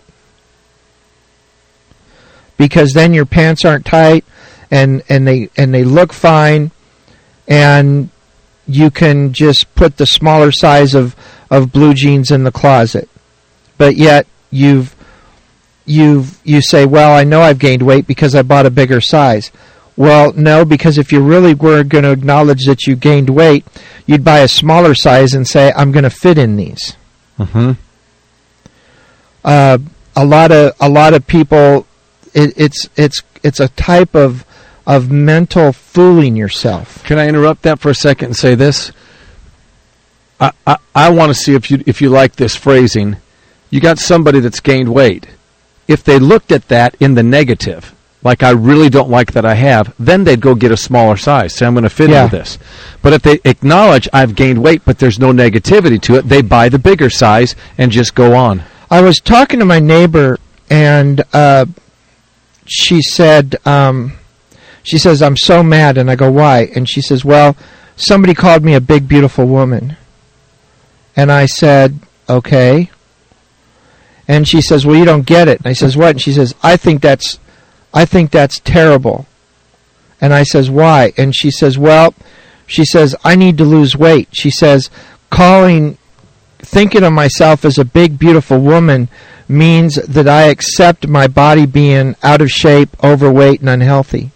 because then your pants aren't tight and, and they and they look fine, and you can just put the smaller size of, of blue jeans in the closet. But yet you've you've you say, well, I know I've gained weight because I bought a bigger size. Well, no, because if you really were going to acknowledge that you gained weight, you'd buy a smaller size and say, I'm going to fit in these. Mm-hmm. Uh, a lot of a lot of people, it, it's it's it's a type of of mental fooling yourself. Can I interrupt that for a second and say this? I I, I want to see if you if you like this phrasing. You got somebody that's gained weight. If they looked at that in the negative, like I really don't like that I have, then they'd go get a smaller size. Say, I'm going to fit Yeah. into this. But if they acknowledge I've gained weight, but there's no negativity to it, they buy the bigger size and just go on. I was talking to my neighbor, and uh, she said, um, she says, I'm so mad. And I go, why? And she says, well, somebody called me a big, beautiful woman. And I said, okay. And she says, well, you don't get it. And I says, what? And she says, I think that's I think that's terrible. And I says, why? And she says, well, she says, I need to lose weight. She says, calling, thinking of myself as a big, beautiful woman means that I accept my body being out of shape, overweight, and unhealthy.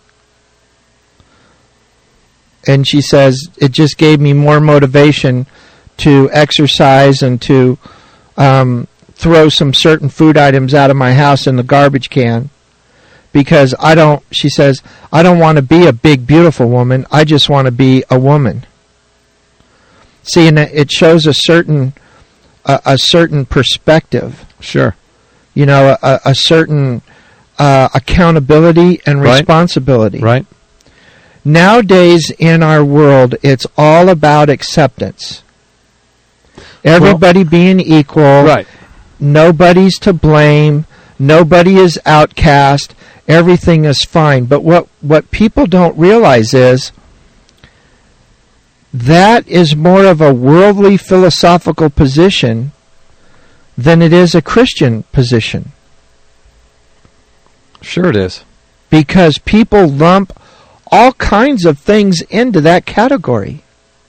And she says, it just gave me more motivation to exercise and to um, throw some certain food items out of my house in the garbage can. Because I don't, she says, I don't want to be a big, beautiful woman. I just want to be a woman. See, and it shows a certain, a, a certain perspective. Sure. You know, a, a certain uh, accountability and Right. responsibility. Right. Nowadays in our world, it's all about acceptance. Everybody well, being equal. Right. Nobody's to blame. Nobody is outcast. Everything is fine. But what, what people don't realize is that is more of a worldly philosophical position than it is a Christian position. Sure it is. Because people lump all kinds of things into that category.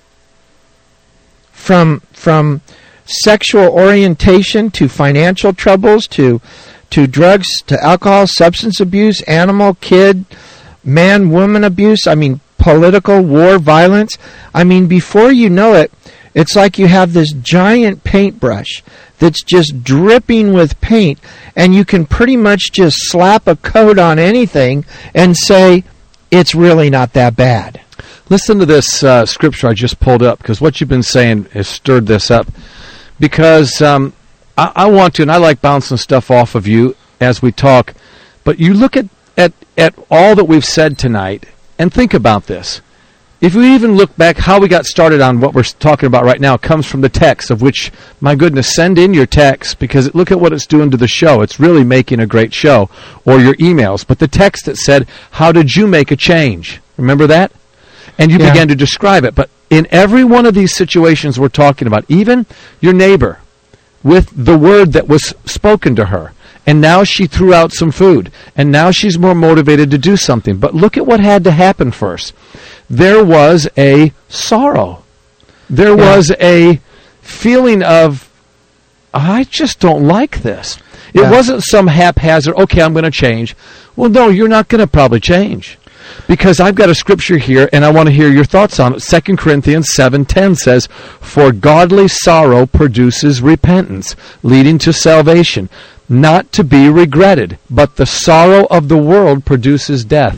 From from sexual orientation to financial troubles to to drugs, to alcohol, substance abuse, animal, kid, man, woman abuse, I mean, political, war, violence. I mean, before you know it, it's like you have this giant paintbrush that's just dripping with paint, and you can pretty much just slap a coat on anything and say, it's really not that bad. Listen to this uh, scripture I just pulled up, because what you've been saying has stirred this up. Because um, I, I want to, and I like bouncing stuff off of you as we talk, but you look at, at, at all that we've said tonight and think about this. If we even look back how we got started on what we're talking about right now, comes from the text, of which, my goodness, send in your text, because look at what it's doing to the show. It's really making a great show. Or your emails. But the text that said, how did you make a change? Remember that? And you Yeah. began to describe it. But in every one of these situations we're talking about, even your neighbor, with the word that was spoken to her, and now she threw out some food, and now she's more motivated to do something. But look at what had to happen first. There was a sorrow. There Yeah. was a feeling of, I just don't like this. It Yeah. wasn't some haphazard, okay, I'm going to change. Well, no, you're not going to probably change. Because I've got a scripture here, and I want to hear your thoughts on it. Second Corinthians seven ten says, for godly sorrow produces repentance, leading to salvation. not to be regretted, but the sorrow of the world produces death.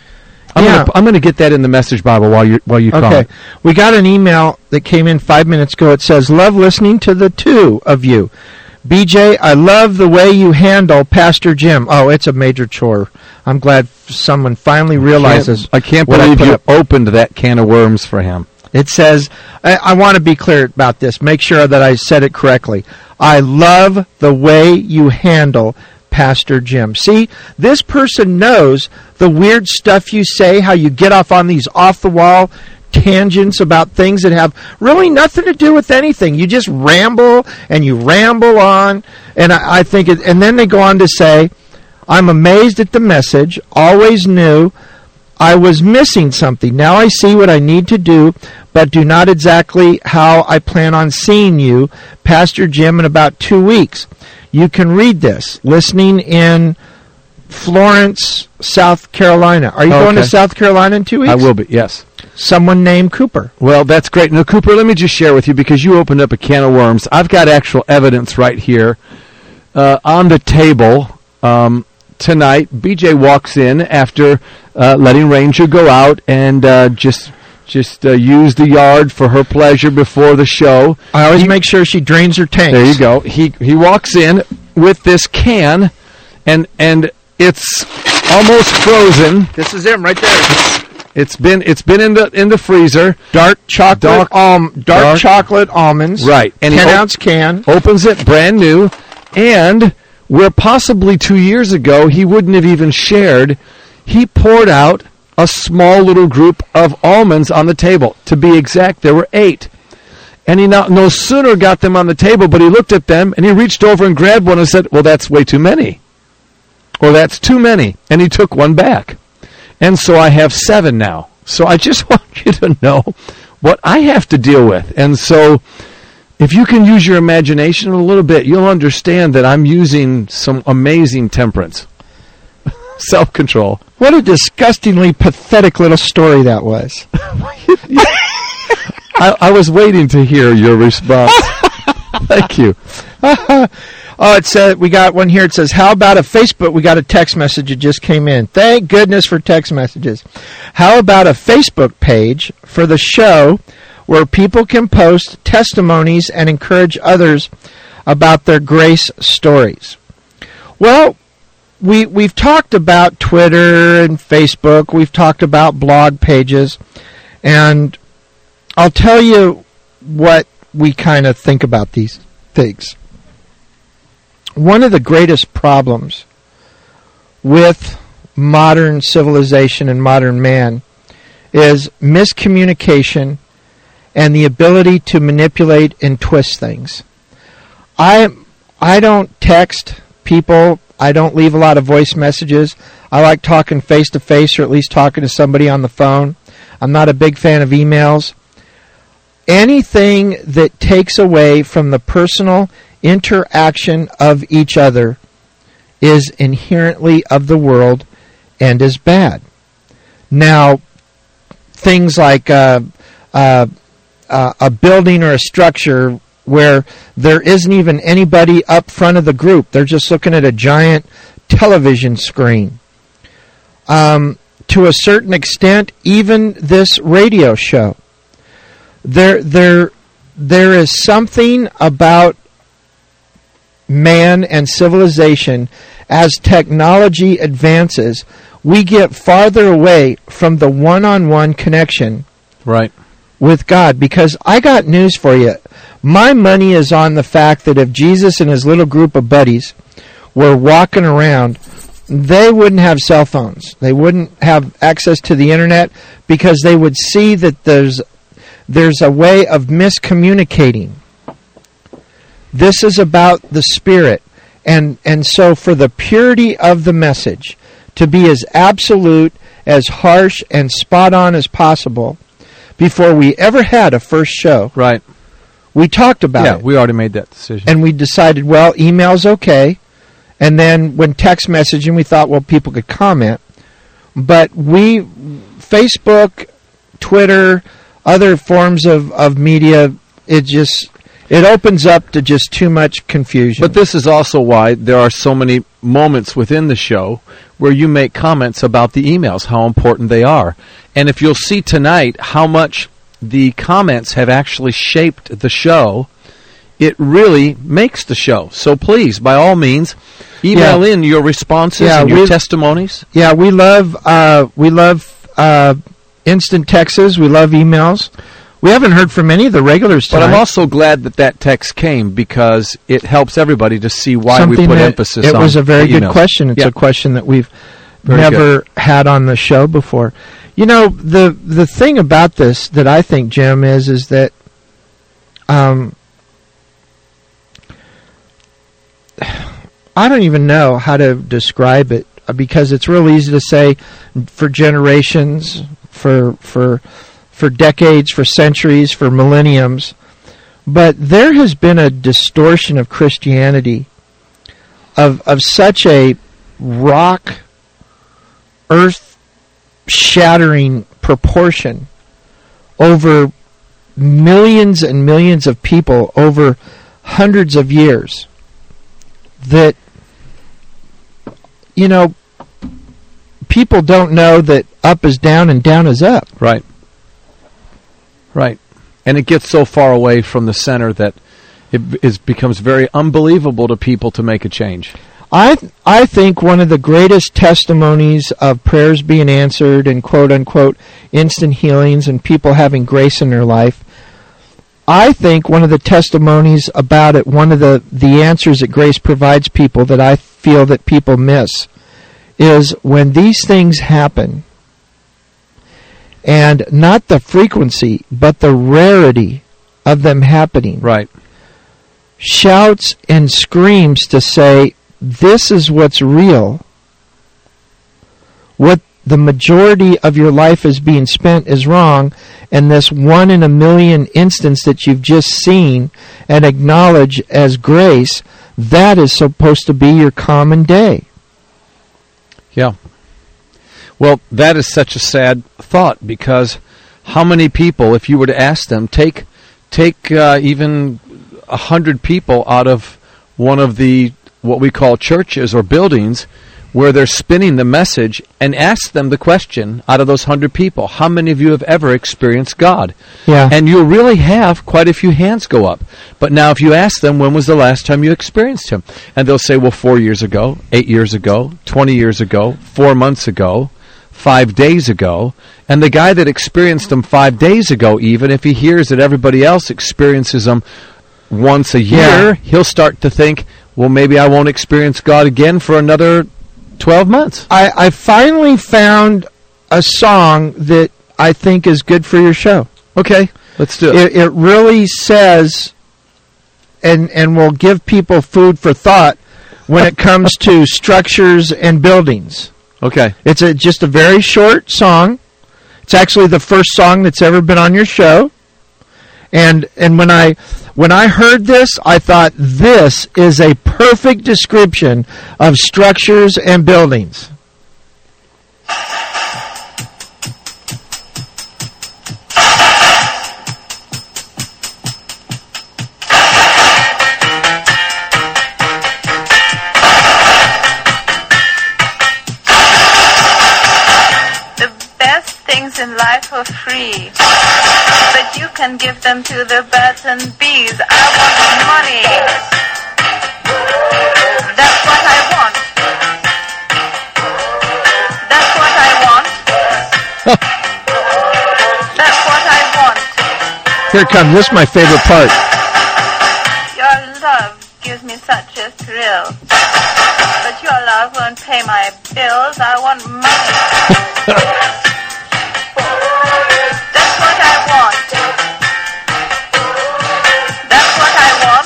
I'm Yeah. gonna I'm gonna get that in the Message Bible while you while you Okay. comment. We got an email that came in five minutes ago. It says, love listening to the two of you. B J, I love the way you handle Pastor Jim. Oh, it's a major chore. I'm glad someone finally realizes. I can't what I believe put you up. opened that can of worms for him. It says, I, I want to be clear about this. Make sure that I said it correctly. I love the way you handle Pastor Jim. See, this person knows the weird stuff you say, how you get off on these off-the-wall tangents about things that have really nothing to do with anything. You just ramble and you ramble on. And I, I think, it, and then they go on to say, I'm amazed at the message, always knew I was missing something. Now I see what I need to do, but do not exactly how I plan on seeing you, Pastor Jim, in about two weeks. You can read this, listening in Florence, South Carolina. Are you Oh, going to okay. South Carolina in two weeks? I will be, yes. Someone named Cooper. Well, that's great. Now, Cooper, let me just share with you, because you opened up a can of worms. I've got actual evidence right here uh, on the table um, tonight. B J walks in after uh, letting Ranger go out and uh, just just uh, use the yard for her pleasure before the show. I always He- make sure she drains her tanks. There you go. He he walks in with this can, and and it's almost frozen. This is him right there. It's been it's been in the in the freezer. Dark chocolate, Dark- um, dark, dark- chocolate almonds. Right. And he ten op- ounce can. Opens it brand new, and where possibly two years ago he wouldn't have even shared, he poured out a small little group of almonds on the table. To be exact, there were eight. And he not, no sooner got them on the table, but he looked at them, and he reached over and grabbed one and said, well, that's way too many. Or that's too many. And he took one back. And so I have seven now. So I just want you to know what I have to deal with. And so if you can use your imagination a little bit, you'll understand that I'm using some amazing temperance. Self-control. What a disgustingly pathetic little story that was. I, I was waiting to hear your response. Thank you. Oh, it said we got one here. It says, "How about a Facebook?" We got a text message that just came in. Thank goodness for text messages. How about a Facebook page for the show where people can post testimonies and encourage others about their grace stories? Well, we we've talked about Twitter and Facebook. We've talked about blog pages, and I'll tell you what we kind of think about these things. One of the greatest problems with modern civilization and modern man is miscommunication and the ability to manipulate and twist things. I I don't text people. I don't leave a lot of voice messages. I like talking face to face, or at least talking to somebody on the phone. I'm not a big fan of emails. Anything that takes away from the personal interaction of each other is inherently of the world and is bad. Now, things like uh, uh, uh, a building or a structure where there isn't even anybody up front of the group. They're just looking at a giant television screen. Um, to a certain extent, even this radio show. There, there, there is something about man and civilization. As technology advances, we get farther away from the one-on-one connection Right. with God. Because I got news for you. My money is on the fact that if Jesus and his little group of buddies were walking around, they wouldn't have cell phones. They wouldn't have access to the internet, because they would see that there's there's a way of miscommunicating. This is about the Spirit. And, and so for the purity of the message to be as absolute, as harsh, and spot on as possible, before we ever had a first show, Right. we talked about Yeah, it. we already made that decision. And we decided, well, email's okay. And then when text messaging, we thought, well, people could comment. But we, Facebook, Twitter, other forms of, of media, it just, It opens up to just too much confusion. But this is also why there are so many moments within the show where you make comments about the emails, how important they are. And if you'll see tonight how much the comments have actually shaped the show, it really makes the show. So please, by all means, email yeah. in your responses yeah, and your testimonies. Yeah, we love uh, we love uh, instant texts. We love emails. We haven't heard from any of the regulars tonight. But I'm also glad that that text came because it helps everybody to see why Something we put that emphasis it on It was a very good emails. question. It's yeah. a question that we've very never good. had on the show before. You know, the the thing about this that I think, Jim, is is that um, I don't even know how to describe it because it's real easy to say for generations, for for for decades, for centuries, for millenniums. But there has been a distortion of Christianity of of such a rock, earth-shattering proportion over millions and millions of people over hundreds of years that, you know, people don't know that up is down and down is up. Right. Right. And it gets so far away from the center that it is, becomes very unbelievable to people to make a change. I th- I think one of the greatest testimonies of prayers being answered and quote-unquote instant healings and people having grace in their life, I think one of the testimonies about it, one of the, the answers that grace provides people that I feel that people miss, is when these things happen, and not the frequency, but the rarity of them happening. Right. Shouts and screams to say, this is what's real. What the majority of your life is being spent is wrong, and this one in a million instance that you've just seen and acknowledge as grace, that is supposed to be your common day. Yeah. Well, that is such a sad thought because how many people, if you were to ask them, take take uh, even a hundred people out of one of the what we call churches or buildings where they're spinning the message and ask them the question out of those hundred people, how many of you have ever experienced God? Yeah. And you'll really have quite a few hands go up. But now if you ask them, when was the last time you experienced Him? And they'll say, well, four years ago, eight years ago, twenty years ago, four months ago, five days ago. And the guy that experienced Him five days ago, even if he hears that everybody else experiences Him once a year, Yeah. he'll start to think, well, maybe I won't experience God again for another twelve months. I, I finally found a song that I think is good for your show. Okay, let's do it. It, it really says, and and will give people food for thought when it comes to structures and buildings. Okay. It's a, just a very short song. It's actually the first song that's ever been on your show. And and when I when I heard this, I thought this is a perfect description of structures and buildings. The best things in life are free, but you can give them to the birds and bees. I want money. That's what I want. That's what I want. That's what I want. Here it comes. This is my favorite part. Your love gives me such a thrill, but your love won't pay my bills. I want money. That's what I want. That's what I want.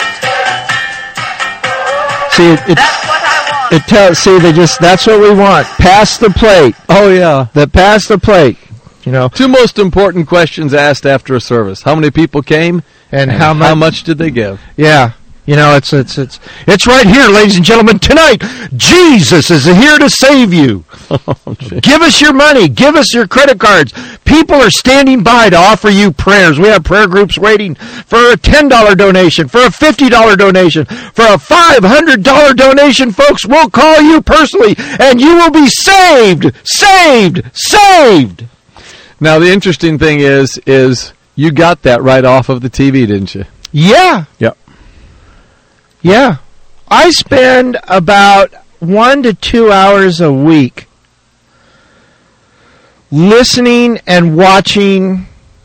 See, it, it, That's what I want. it tells. See, they just that's what we want. Pass the plate. Oh, yeah. The pass the plate. You know, Two most important questions asked after a service. How many people came and, and how much? how much did they give? Yeah, You know, it's it's it's it's right here, ladies and gentlemen. Tonight, Jesus is here to save you. Oh, give us your money. Give us your credit cards. People are standing by to offer you prayers. We have prayer groups waiting for a ten dollar donation, for a fifty dollar donation, for a five hundred dollar donation. Folks, we'll call you personally, and you will be saved, saved, saved. Now, the interesting thing is, is you got that right off of the T V, didn't you? Yeah. Yep. Yeah. I spend about one to two hours a week listening and watching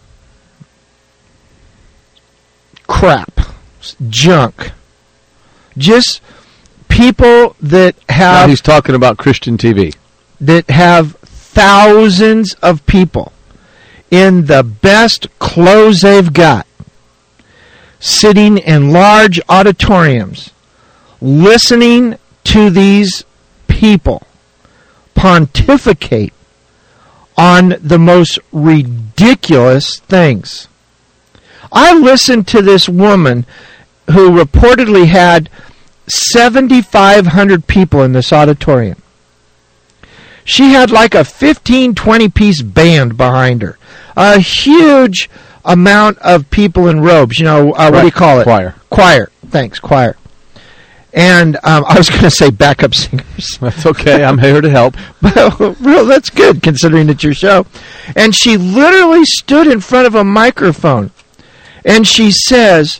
crap, junk. Just people that have... Now he's talking about Christian T V. That have thousands of people in the best clothes they've got, sitting in large auditoriums, listening to these people pontificate on the most ridiculous things. I listened to this woman who reportedly had seventy-five hundred people in this auditorium. She had like a fifteen, twenty piece band behind her. A huge amount of people in robes. You know, uh, right. What do you call it? Choir. Choir. Thanks, choir. And um, I was going to say backup singers. That's okay. I'm here to help. But real, that's good considering it's your show. And she literally stood in front of a microphone. And she says,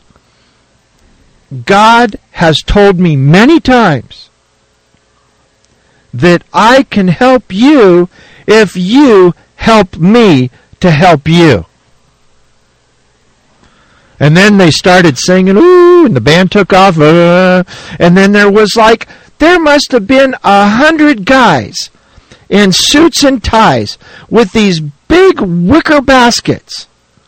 God has told me many times that I can help you if you help me to help you. And then they started singing, ooh, and the band took off. Uh, and then there was like, there must have been a hundred guys in suits and ties with these big wicker baskets.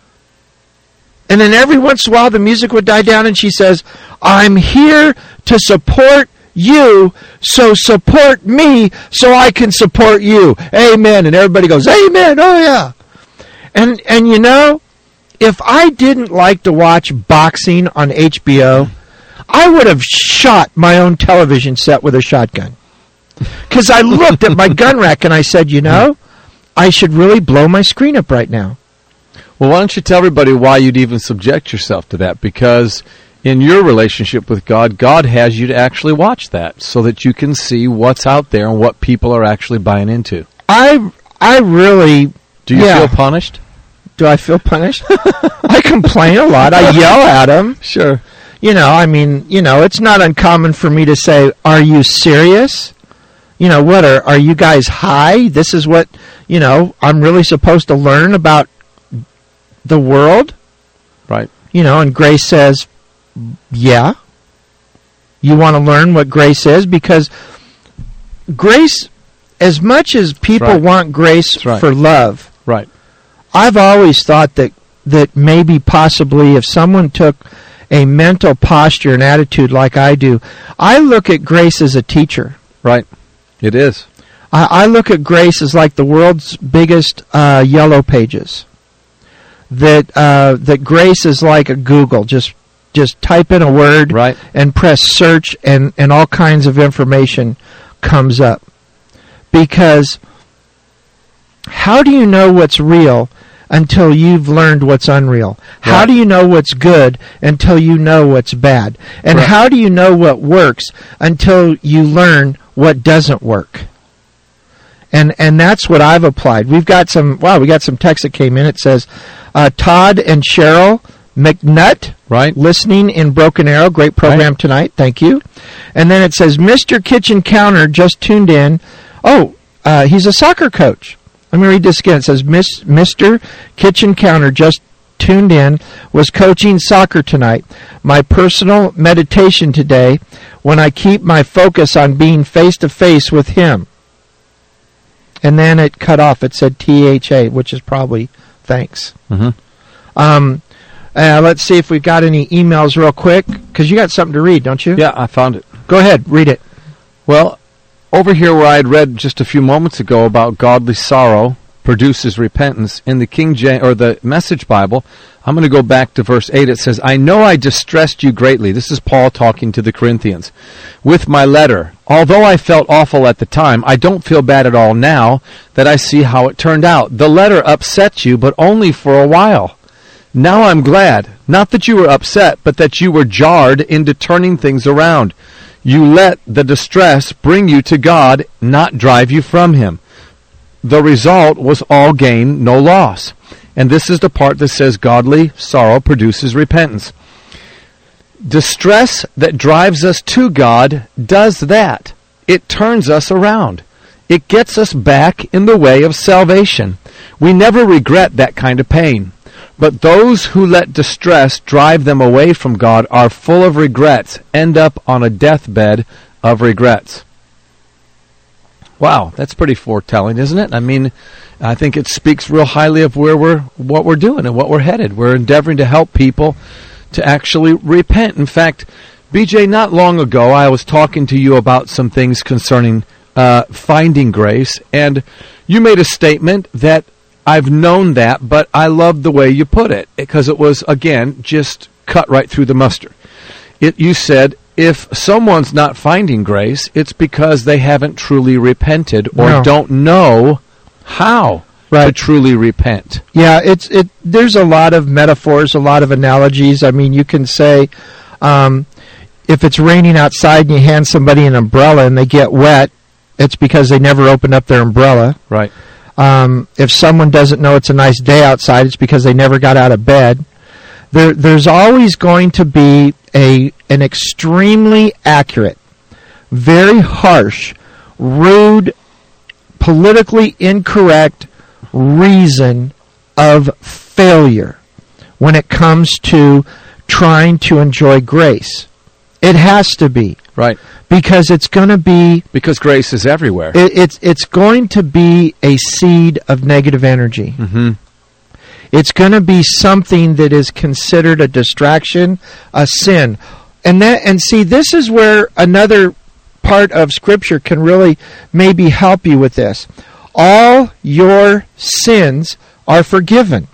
And then every once in a while the music would die down and she says, I'm here to support you, so support me so I can support you. Amen. And everybody goes, amen, oh yeah. And and you know, if I didn't like to watch boxing on H B O, I would have shot my own television set with a shotgun. Because I looked at my gun rack and I said, you know, I should really blow my screen up right now. Well, why don't you tell everybody why you'd even subject yourself to that? Because in your relationship with God, God has you to actually watch that so that you can see what's out there and what people are actually buying into. I I really... Do you yeah. feel punished? Do I feel punished? I complain a lot. I yell at them. Sure. You know, I mean, you know, it's not uncommon for me to say, are you serious? You know, what, are, are you guys high? This is what, you know, I'm really supposed to learn about the world? Right. You know, and Grace says, yeah. You want to learn what grace is? Because grace, as much as people right. want grace right. for love, right. I've always thought that, that maybe possibly if someone took a mental posture and attitude like I do, I look at grace as a teacher. Right. It is. I, I look at grace as like the world's biggest uh, yellow pages. That uh, that grace is like a Google. Just just type in a word right. and press search and, and all kinds of information comes up. Because how do you know what's real until you've learned what's unreal? Right. How do you know what's good until you know what's bad? And right. how do you know what works until you learn what doesn't work? And and that's what I've applied. We've got some, wow, we got some text that came in. It says, uh, Todd and Cheryl McNutt, right, listening in Broken Arrow. Great program right. tonight. Thank you. And then it says, Mister Kitchen Counter just tuned in. Oh, uh, he's a soccer coach. Let me read this again. It says, Miss, Mister Kitchen Counter just tuned in, was coaching soccer tonight. My personal meditation today when I keep my focus on being face-to-face with him. And then it cut off. It said T H A, which is probably thanks. Mm-hmm. Um, uh, let's see if we've got any emails real quick, because you got something to read, don't you? Yeah, I found it. Go ahead, read it. Well, over here where I had read just a few moments ago about godly sorrow, produces repentance. In the King James or the Message Bible, I'm going to go back to verse eight. It says, I know I distressed you greatly. This is Paul talking to the Corinthians. With my letter, although I felt awful at the time, I don't feel bad at all now that I see how it turned out. The letter upset you, but only for a while. Now I'm glad, not that you were upset, but that you were jarred into turning things around. You let the distress bring you to God, not drive you from Him. The result was all gain, no loss. And this is the part that says godly sorrow produces repentance. Distress that drives us to God does that. It turns us around. It gets us back in the way of salvation. We never regret that kind of pain. But those who let distress drive them away from God are full of regrets, end up on a deathbed of regrets. Wow, that's pretty foretelling, isn't it? I mean, I think it speaks real highly of where we're, what we're doing and what we're headed. We're endeavoring to help people to actually repent. In fact, B J, not long ago, I was talking to you about some things concerning uh, finding grace, and you made a statement that I've known that, but I love the way you put it, because it was, again, just cut right through the mustard. It, you said, if someone's not finding grace, it's because they haven't truly repented or No. don't know how Right. to truly repent. Yeah, it's it. There's a lot of metaphors, a lot of analogies. I mean, you can say, um, if it's raining outside and you hand somebody an umbrella and they get wet, it's because they never opened up their umbrella. Right. Um, if someone doesn't know it's a nice day outside, it's because they never got out of bed. There, there's always going to be a an extremely accurate, very harsh, rude, politically incorrect reason of failure when it comes to trying to enjoy grace. It has to be. Right. Because it's going to be... Because grace is everywhere. It, it's, it's going to be a seed of negative energy. Mm-hmm. It's going to be something that is considered a distraction, a sin. And that, and see, this is where another part of Scripture can really maybe help you with this. All your sins are forgiven.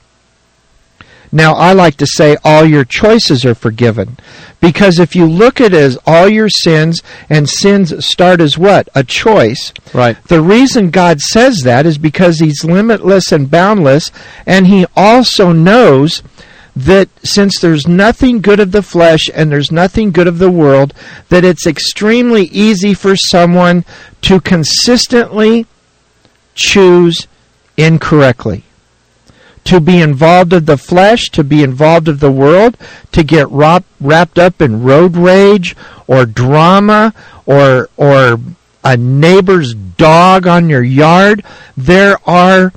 Now, I like to say all your choices are forgiven. Because if you look at it as all your sins, and sins start as what? A choice. Right. The reason God says that is because He's limitless and boundless, and He also knows that since there's nothing good of the flesh and there's nothing good of the world, that it's extremely easy for someone to consistently choose incorrectly. To be involved of the flesh, to be involved of the world, to get wrapped up in road rage or drama or or a neighbor's dog on your yard. There are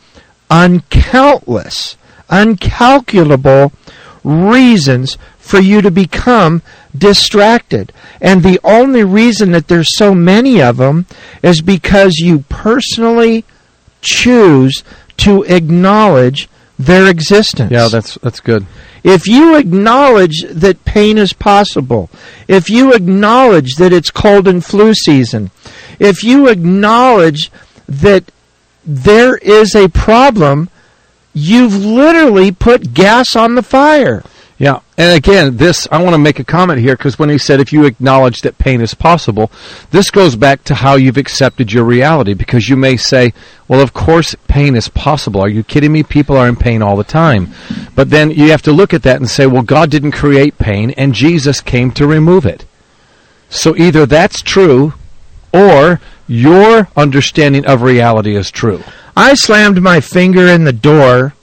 uncountless, uncalculable reasons for you to become distracted. And the only reason that there's so many of them is because you personally choose to acknowledge their existence. Yeah, that's that's good. If you acknowledge that pain is possible, if you acknowledge that it's cold and flu season, if you acknowledge that there is a problem, you've literally put gas on the fire. Yeah, and again, this, I want to make a comment here, because when he said if you acknowledge that pain is possible, this goes back to how you've accepted your reality, because you may say, well, of course pain is possible. Are you kidding me? People are in pain all the time. But then you have to look at that and say, well, God didn't create pain, and Jesus came to remove it. So either that's true, or your understanding of reality is true. I slammed my finger in the door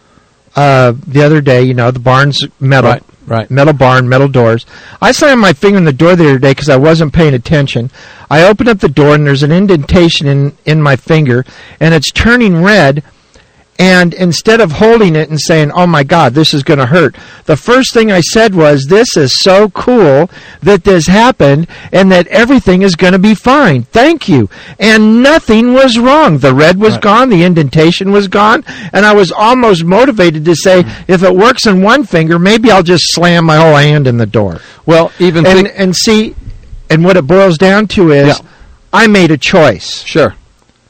Uh, the other day, you know, the barn's metal, Right, right. metal barn, metal doors. I slammed my finger in the door the other day because I wasn't paying attention. I opened up the door and there's an indentation in, in my finger, and it's turning red. And instead of holding it and saying, oh my God, this is going to hurt, the first thing I said was, this is so cool that this happened and that everything is going to be fine. Thank you. And nothing was wrong. The red was Right. gone. The indentation was gone. And I was almost motivated to say, mm-hmm. if it works in one finger, maybe I'll just slam my whole hand in the door. Well, even And, think... and see, and what it boils down to is, Yeah. I made a choice. Sure.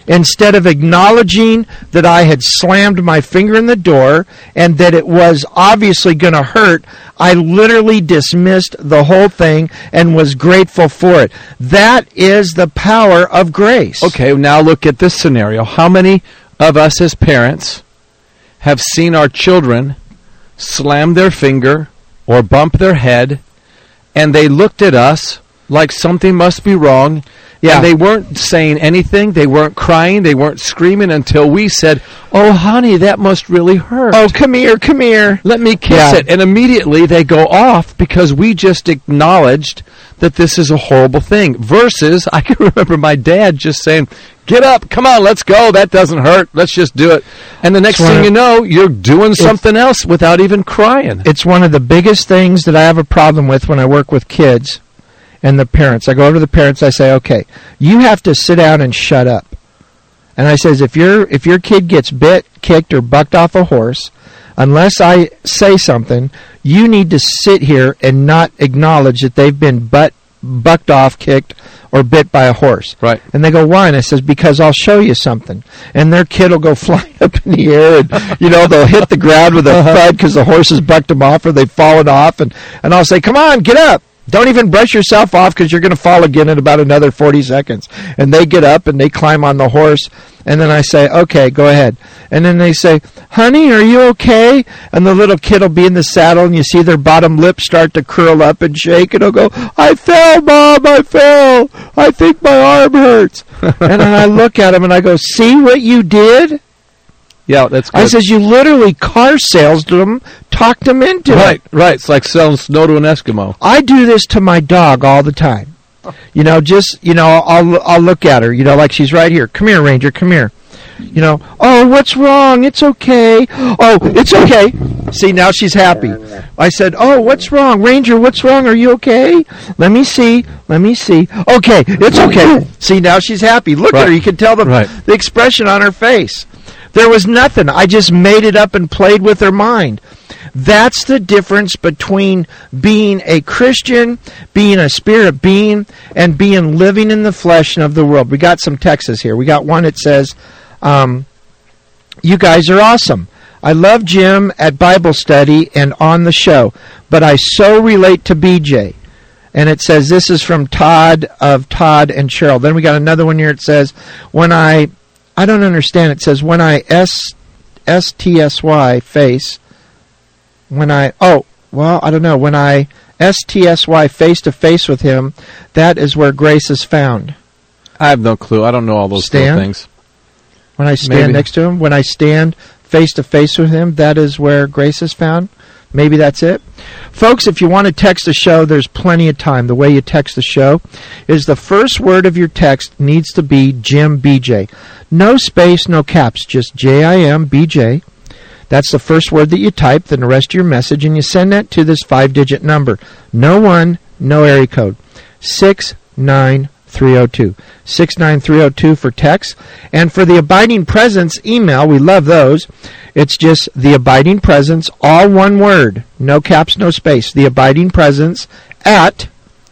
Instead of acknowledging that I had slammed my finger in the door and that it was obviously going to hurt, I literally dismissed the whole thing and was grateful for it. That is the power of grace. Okay, now look at this scenario. How many of us as parents have seen our children slam their finger or bump their head, and they looked at us like something must be wrong? Yeah. And they weren't saying anything. They weren't crying. They weren't screaming until we said, "Oh, honey, that must really hurt. Oh, come here, come here. Let me kiss Yeah. it." And immediately they go off because we just acknowledged that this is a horrible thing. Versus, I can remember my dad just saying, "Get up, come on, let's go. That doesn't hurt. Let's just do it." And the next It's thing one you of- know, you're doing something else without even crying. It's one of the biggest things that I have a problem with when I work with kids and the parents. I go over to the parents, I say, "Okay, you have to sit down and shut up." And I says, if your if your kid gets bit, kicked, or bucked off a horse, unless I say something, you need to sit here and not acknowledge that they've been butt, bucked off, kicked, or bit by a horse. Right. And they go, "Why?" And I says, "Because I'll show you something." And their kid will go flying up in the air, and you know they'll hit the ground with a thud because the horse has bucked them off or they've fallen off. And, and I'll say, "Come on, get up. Don't even brush yourself off because you're going to fall again in about another forty seconds. And they get up and they climb on the horse. And then I say, "Okay, go ahead." And then they say, "Honey, are you okay?" And the little kid will be in the saddle and you see their bottom lip start to curl up and shake. And he'll go, "I fell, Mom, I fell. I think my arm hurts." And then I look at him and I go, "See what you did?" Yeah, that's good. I says, "You literally car salesed them, talked them into it." Right, right. It's like selling snow to an Eskimo. I do this to my dog all the time. You know, just, you know, I'll I'll look at her, you know, like she's right here. "Come here, Ranger, come here." You know, "Oh, what's wrong? It's okay." "Oh, it's okay." See, now she's happy. I said, "Oh, what's wrong? Ranger, what's wrong? Are you okay?" "Let me see. Let me see." "Okay, it's okay." See, now she's happy. Look Right. at her. You can tell the, Right. the expression on her face. There was nothing. I just made it up and played with her mind. That's the difference between being a Christian, being a spirit being, and being living in the flesh and of the world. We got some texts here. We got one that says, um, "You guys are awesome. I love Jim at Bible study and on the show, but I so relate to B J." And it says, this is from Todd of Todd and Cheryl. Then we got another one here. It says, when I, I don't understand. It says, when I S, S T S Y face, when I, oh, well, I don't know. When I S T S Y face to face with him, that is where grace is found. I have no clue. I don't know all those little Stand? things. When I stand Maybe. next to him, when I stand face to face with him, that is where grace is found. Maybe that's it. Folks, if you want to text the show, there's plenty of time. The way you text the show is the first word of your text needs to be Jim B J. No space, no caps, just J I M B J. That's the first word that you type, then the rest of your message, and you send that to this five-digit number. No one, no area code. six nine three oh two. six nine three oh two for text. And for the Abiding Presence email, we love those. It's just the Abiding Presence, all one word. No caps, no space. The Abiding Presence at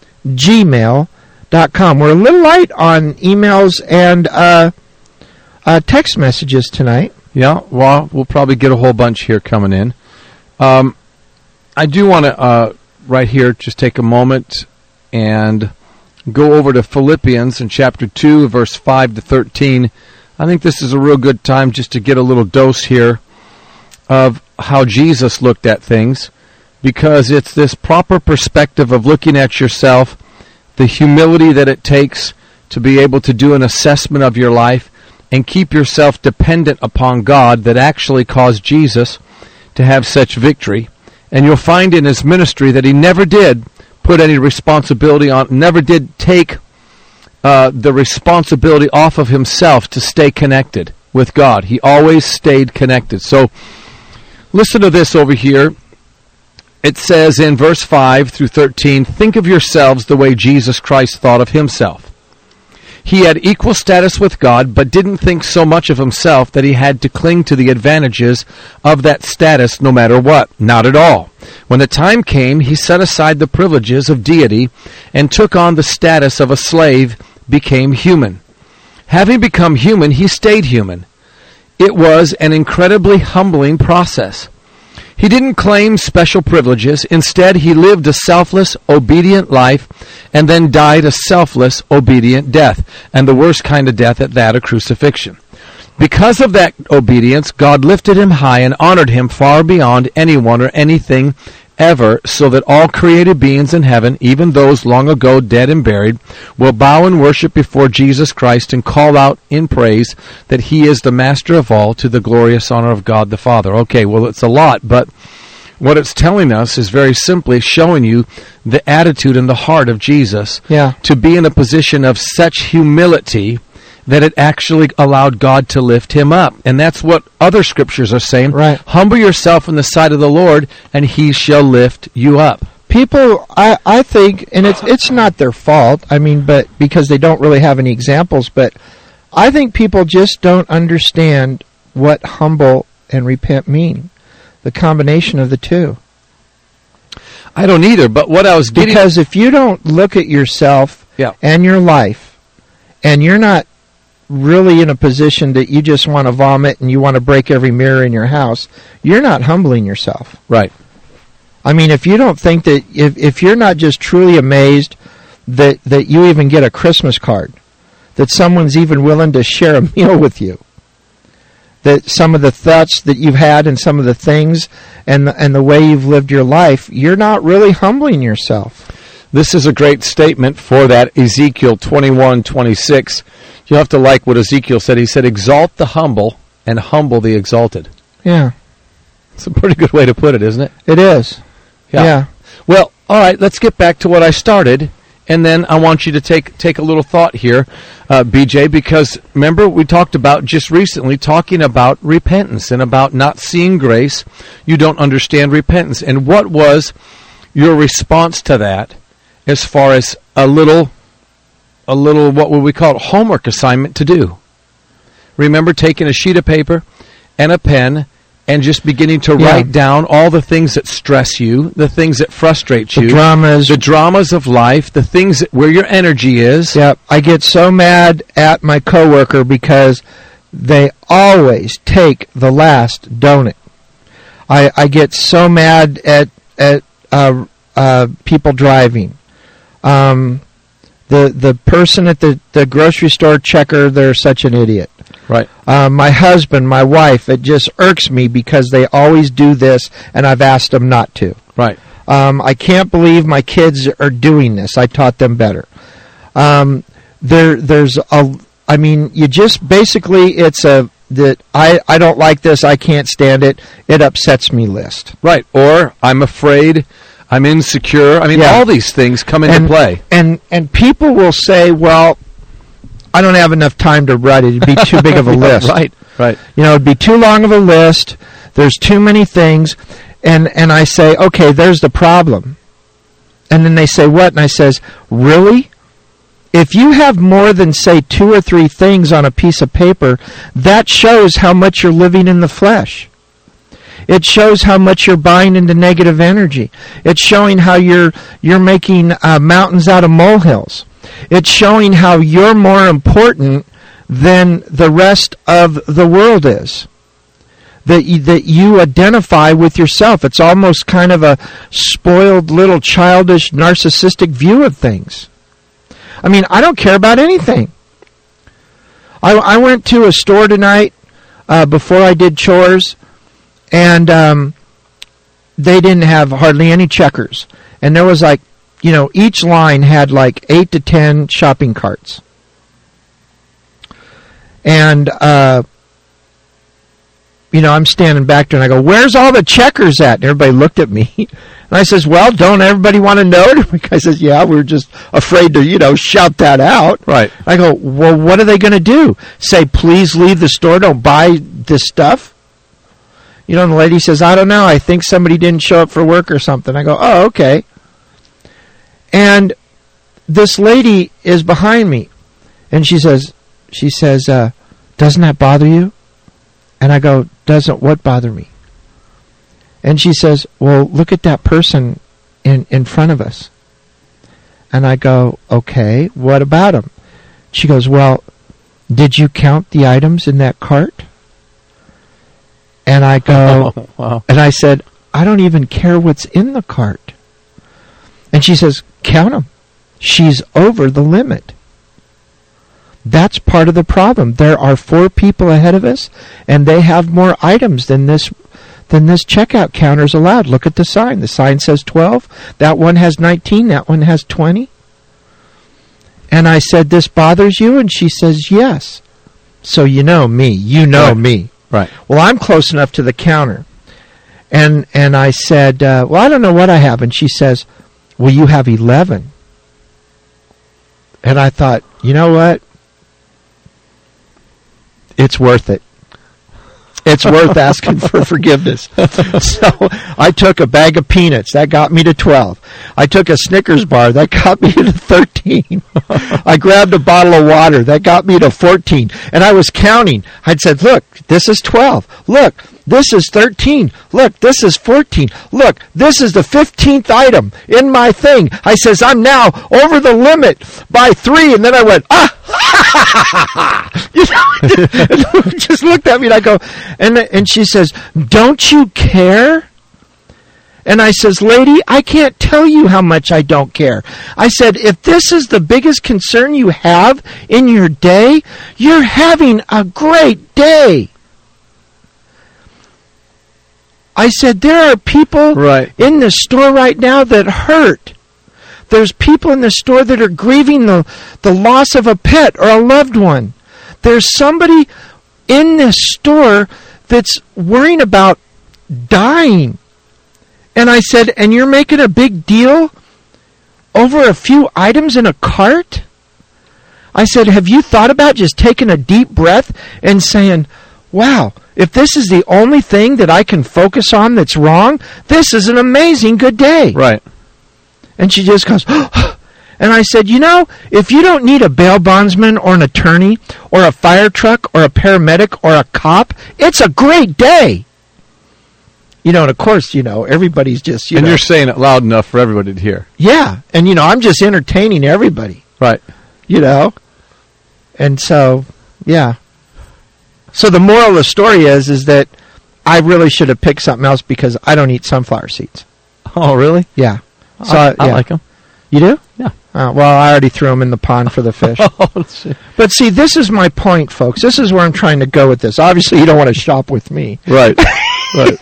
gmail dot com. We're a little light on emails and uh, uh, text messages tonight. Yeah, well, we'll probably get a whole bunch here coming in. Um, I do want to, uh, right here, just take a moment and go over to Philippians in chapter two, verse five to thirteen. I think this is a real good time just to get a little dose here of how Jesus looked at things, because it's this proper perspective of looking at yourself, the humility that it takes to be able to do an assessment of your life and keep yourself dependent upon God that actually caused Jesus to have such victory. And you'll find in his ministry that he never did put any responsibility on, never did take uh, the responsibility off of himself to stay connected with God. He always stayed connected. So listen to this over here. It says in verse five through thirteen, think of yourselves the way Jesus Christ thought of himself. He had equal status with God, but didn't think so much of himself that he had to cling to the advantages of that status no matter what. Not at all. When the time came, he set aside the privileges of deity and took on the status of a slave, became human. Having become human, he stayed human. It was an incredibly humbling process. He didn't claim special privileges. Instead, he lived a selfless, obedient life and then died a selfless, obedient death. And the worst kind of death at that, a crucifixion. Because of that obedience, God lifted him high and honored him far beyond anyone or anything ever, so that all created beings in heaven, even those long ago dead and buried, will bow and worship before Jesus Christ and call out in praise that he is the master of all, to the glorious honor of God the Father. Okay, well, it's a lot, but what it's telling us is very simply showing you the attitude and the heart of Jesus, Yeah. to be in a position of such humility that it actually allowed God to lift him up. And that's what other scriptures are saying. Right. Humble yourself in the sight of the Lord, and he shall lift you up. People, I, I think, and it's it's not their fault, I mean, but because they don't really have any examples, but I think people just don't understand what humble and repent mean. The combination of the two. I don't either, but what I was getting... Because if you don't look at yourself Yeah. and your life, and you're not really in a position that you just want to vomit and you want to break every mirror in your house, you're not humbling yourself. Right. I mean, if you don't think that, if, if you're not just truly amazed that, that you even get a Christmas card, that someone's even willing to share a meal with you, that some of the thoughts that you've had and some of the things and the, and the way you've lived your life, you're not really humbling yourself. This is a great statement for that Ezekiel twenty-one twenty-six. You have to like what Ezekiel said. He said, exalt the humble and humble the exalted. Yeah. It's a pretty good way to put it, isn't it? It is. Yeah. yeah. Well, all right, let's get back to what I started, and then I want you to take take a little thought here, uh, B J, because remember we talked about just recently talking about repentance and about not seeing grace. You don't understand repentance. And what was your response to that as far as a little, a little, what would we call it, homework assignment to do? Remember taking a sheet of paper and a pen and just beginning to Yeah. write down all the things that stress you, the things that frustrate The you, dramas. the dramas of life, the things that, where your energy is. Yeah, I get so mad at my coworker because they always take the last donut. I I get so mad at at uh, uh, people driving. Um, the the person at the, the grocery store checker, they're such an idiot. Right. Uh, my husband, my wife, it just irks me because they always do this, and I've asked them not to. Right. Um, I can't believe my kids are doing this. I taught them better. Um, there, there's a. I mean, you just basically it's a that I I don't like this. I can't stand it. It upsets me list. Right. Or I'm afraid, I'm insecure. I mean, Yeah. all these things come into and, play. And and people will say, well, I don't have enough time to write it. It'd be too big of a list. Right. Right. You know, it'd be too long of a list. There's too many things. And and I say, okay, there's the problem. And then they say, what? And I says, really? If you have more than, say, two or three things on a piece of paper, that shows how much you're living in the flesh. It shows how much you're buying into negative energy. It's showing how you're you're making uh, mountains out of molehills. It's showing how you're more important than the rest of the world is. That you, that you identify with yourself. It's almost kind of a spoiled little childish narcissistic view of things. I mean, I don't care about anything. I, I went to a store tonight uh, before I did chores, and um, they didn't have hardly any checkers. And there was like, you know, each line had like eight to ten shopping carts. And, uh, you know, I'm standing back there and I go, where's all the checkers at? And everybody looked at me. And I says, well, don't everybody want to know? And the guy says, yeah, we we're just afraid to, you know, shout that out. Right. I go, well, what are they going to do? Say, please leave the store, don't buy this stuff? You know, and the lady says, I don't know, I think somebody didn't show up for work or something. I go, oh, okay. And this lady is behind me. And she says, she says, uh, doesn't that bother you? And I go, doesn't what bother me? And she says, well, look at that person in, in front of us. And I go, okay, what about him? She goes, well, did you count the items in that cart? And I go, Oh, wow. and I said, I don't even care what's in the cart. And she says, count them. She's over the limit. That's part of the problem. There are four people ahead of us, and they have more items than this than this checkout counter is allowed. Look at the sign. The sign says twelve. That one has nineteen. That one has twenty. And I said, this bothers you? And she says, yes. So you know me. You know Right. me. Right. Well, I'm close enough to the counter. And and I said, uh, well, I don't know what I have. And she says, well, you have eleven. And I thought, you know what? It's worth it. It's worth asking for forgiveness. So I took a bag of peanuts. That got me to twelve. I took a Snickers bar. That got me to thirteen. I grabbed a bottle of water. That got me to fourteen. And I was counting. I'd said, look, this is twelve. Look, this is thirteen. Look, this is fourteen. Look, this is the fifteenth item in my thing. I says, I'm now over the limit by three. And then I went, ah! You know, just looked at me and I go, and and she says, don't you care? And I says, lady, I can't tell you how much I don't care. I said, if this is the biggest concern you have in your day, you're having a great day. I said, there are people Right. in the store right now that hurt. There's people in the store that are grieving the, the loss of a pet or a loved one. There's somebody in this store that's worrying about dying. And I said, and you're making a big deal over a few items in a cart? I said, have you thought about just taking a deep breath and saying, wow, if this is the only thing that I can focus on that's wrong, this is an amazing good day. Right. And she just goes, and I said, you know, if you don't need a bail bondsman or an attorney or a fire truck or a paramedic or a cop, it's a great day. You know, and of course, you know, everybody's just, you and know. you're saying it loud enough for everybody to hear. Yeah. And, you know, I'm just entertaining everybody, Right. you know. And so, yeah. So the moral of the story is, is that I really should have picked something else because I don't eat sunflower seeds. Oh, really? Yeah. So, I, I yeah. like them. You do? Yeah. Uh, well, I already threw them in the pond for the fish. Oh, shit. But see, this is my point, folks. This is where I'm trying to go with this. Obviously, you don't want to shop with me. Right. Right.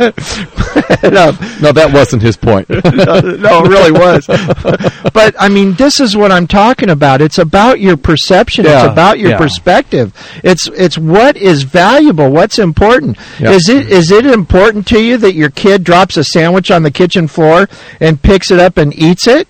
no, No, that wasn't his point. no, no, it really was. But, I mean, this is what I'm talking about. It's about your perception. Yeah, It's about your yeah. perspective. It's it's what is valuable, what's important. Yeah. Is it is it important to you that your kid drops a sandwich on the kitchen floor and picks it up and eats it?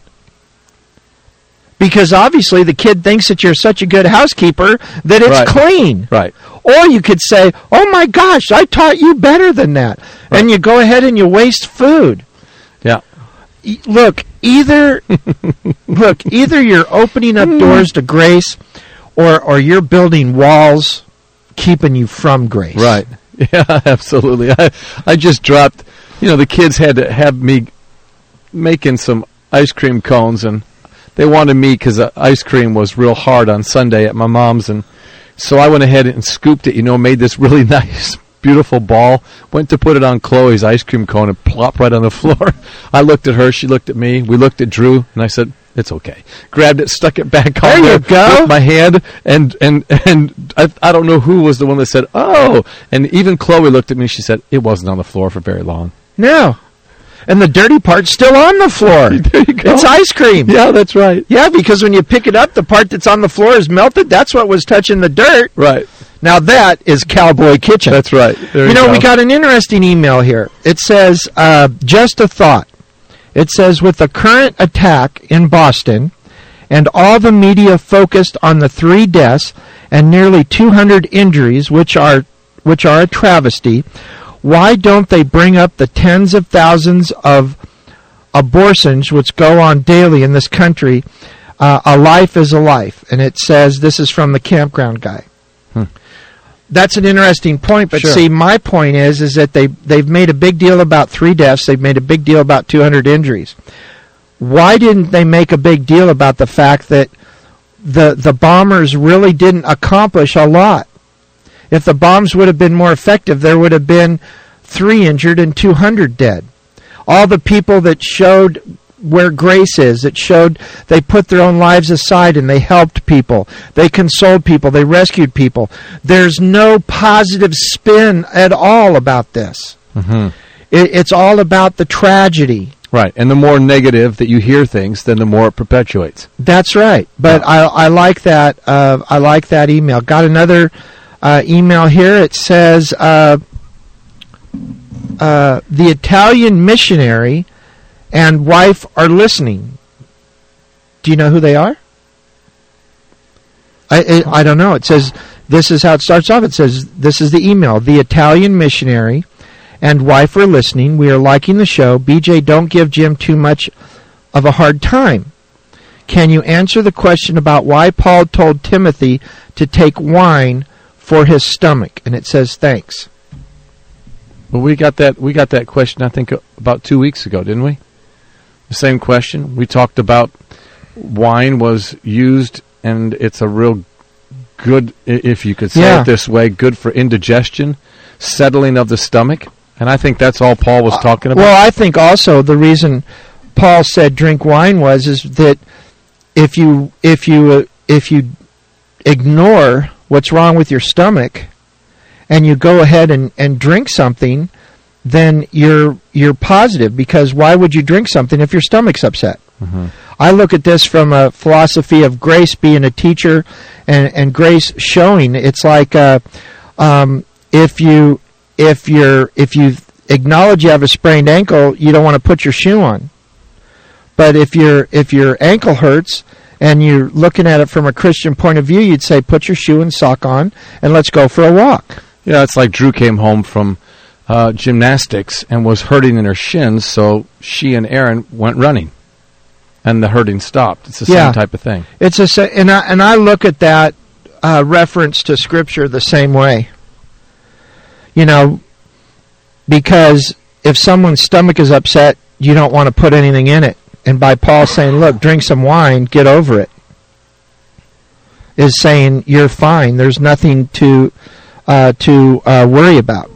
Because obviously the kid thinks that you're such a good housekeeper that it's Right. clean. Right. Or you could say, oh my gosh, I taught you better than that. Right. And you go ahead and you waste food. Yeah. E- Look, either look, either you're opening up doors to grace or or you're building walls keeping you from grace. Right. Yeah, absolutely. I I just dropped, you know, the kids had to have me making some ice cream cones, and they wanted me because uh, ice cream was real hard on Sunday at my mom's, and so I went ahead and scooped it, you know, made this really nice, beautiful ball, went to put it on Chloe's ice cream cone and plopped right on the floor. I looked at her, she looked at me, we looked at Drew, and I said, it's okay. Grabbed it, stuck it back on There there you go. with my hand, and and and I, I don't know who was the one that said, oh, and even Chloe looked at me, she said, it wasn't on the floor for very long. No. And the dirty part's still on the floor. There you go. It's ice cream. Yeah, that's right. Yeah, because when you pick it up, the part that's on the floor is melted. That's what was touching the dirt. Right. Now that is Cowboy Kitchen. That's right. There You know, go. we got an interesting email here. It says, uh, just a thought. It says, with the current attack in Boston and all the media focused on the three deaths and nearly two hundred injuries, which are which are a travesty, why don't they bring up the tens of thousands of abortions which go on daily in this country? Uh, a life is a life. And it says, this is from the campground guy. Hmm. That's an interesting point, but Sure. see, my point is is that they, they've made a big deal about three deaths. They've made a big deal about two hundred injuries. Why didn't they make a big deal about the fact that the the bombers really didn't accomplish a lot. If the bombs would have been more effective, there would have been three injured and two hundred dead. All the people that showed where grace is, that showed they put their own lives aside and they helped people. They consoled people. They rescued people. There's no positive spin at all about this. Mm-hmm. It, it's all about the tragedy. Right, and the more negative that you hear things, then the more it perpetuates. That's right. But Yeah. I, I like that. Uh, I like that email. Got another uh, email here. It says uh, uh, the Italian missionary and wife are listening. Do you know who they are? I, I I don't know. It says this is how it starts off. It says this is the email. The Italian missionary and wife are listening. We are liking the show. B J, don't give Jim too much of a hard time. Can you answer the question about why Paul told Timothy to take wine for his stomach? And it says thanks. Well, we got that we got that question I think about two weeks ago, didn't we? The same question. We talked about wine was used, and it's a real good, if you could say Yeah. it this way, good for indigestion, settling of the stomach. And I think that's all Paul was talking about. Well, I think also the reason Paul said drink wine was is that if you if you uh, if you ignore what's wrong with your stomach and you go ahead and, and drink something, then you're you're positive, because why would you drink something if your stomach's upset? Mm-hmm. I look at this from a philosophy of grace being a teacher and, and grace showing. It's like uh, um, if you if you're if you acknowledge you have a sprained ankle, you don't want to put your shoe on. But if your if your ankle hurts and you're looking at it from a Christian point of view, you'd say put your shoe and sock on and let's go for a walk. Yeah, it's like Drew came home from uh, gymnastics and was hurting in her shins, so she and Aaron went running, and the hurting stopped. It's the Yeah. same type of thing. It's a sa- and I and I look at that uh, reference to Scripture the same way. You know, because if someone's stomach is upset, you don't want to put anything in it. And by Paul saying, "Look, drink some wine, get over it," is saying you're fine. There's nothing to uh, to uh, worry about.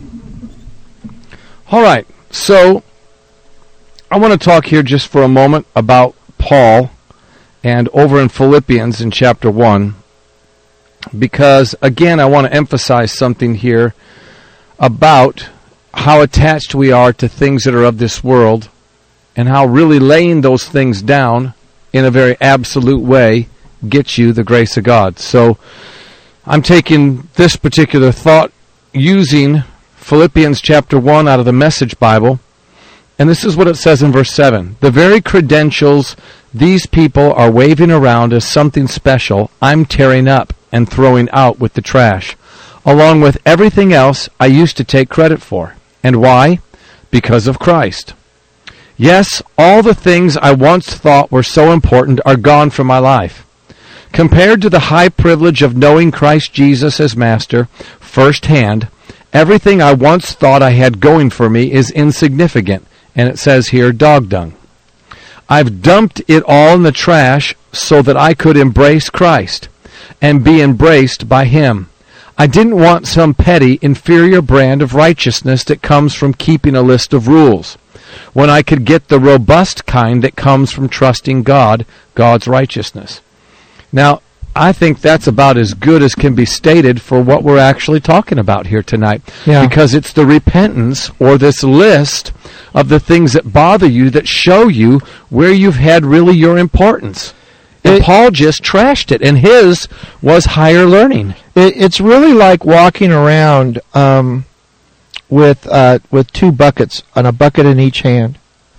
All right, so I want to talk here just for a moment about Paul and over in Philippians in chapter one, because, again, I want to emphasize something here about how attached we are to things that are of this world and how really laying those things down in a very absolute way gets you the grace of God. So I'm taking this particular thought using Philippians chapter one out of the Message Bible, and this is what it says in verse seven. The very credentials these people are waving around as something special, I'm tearing up and throwing out with the trash, along with everything else I used to take credit for. And why? Because of Christ. Yes, all the things I once thought were so important are gone from my life. Compared to the high privilege of knowing Christ Jesus as Master firsthand, everything I once thought I had going for me is insignificant, and it says here, dog dung. I've dumped it all in the trash so that I could embrace Christ and be embraced by Him. I didn't want some petty, inferior brand of righteousness that comes from keeping a list of rules, when I could get the robust kind that comes from trusting God, God's righteousness. Now, I think that's about as good as can be stated for what we're actually talking about here tonight. Yeah. Because it's the repentance, or this list of the things that bother you, that show you where you've had really your importance. And It- Paul just trashed it, and his was higher learning. It, it's really like walking around um, with uh, with two buckets, and a bucket in each hand.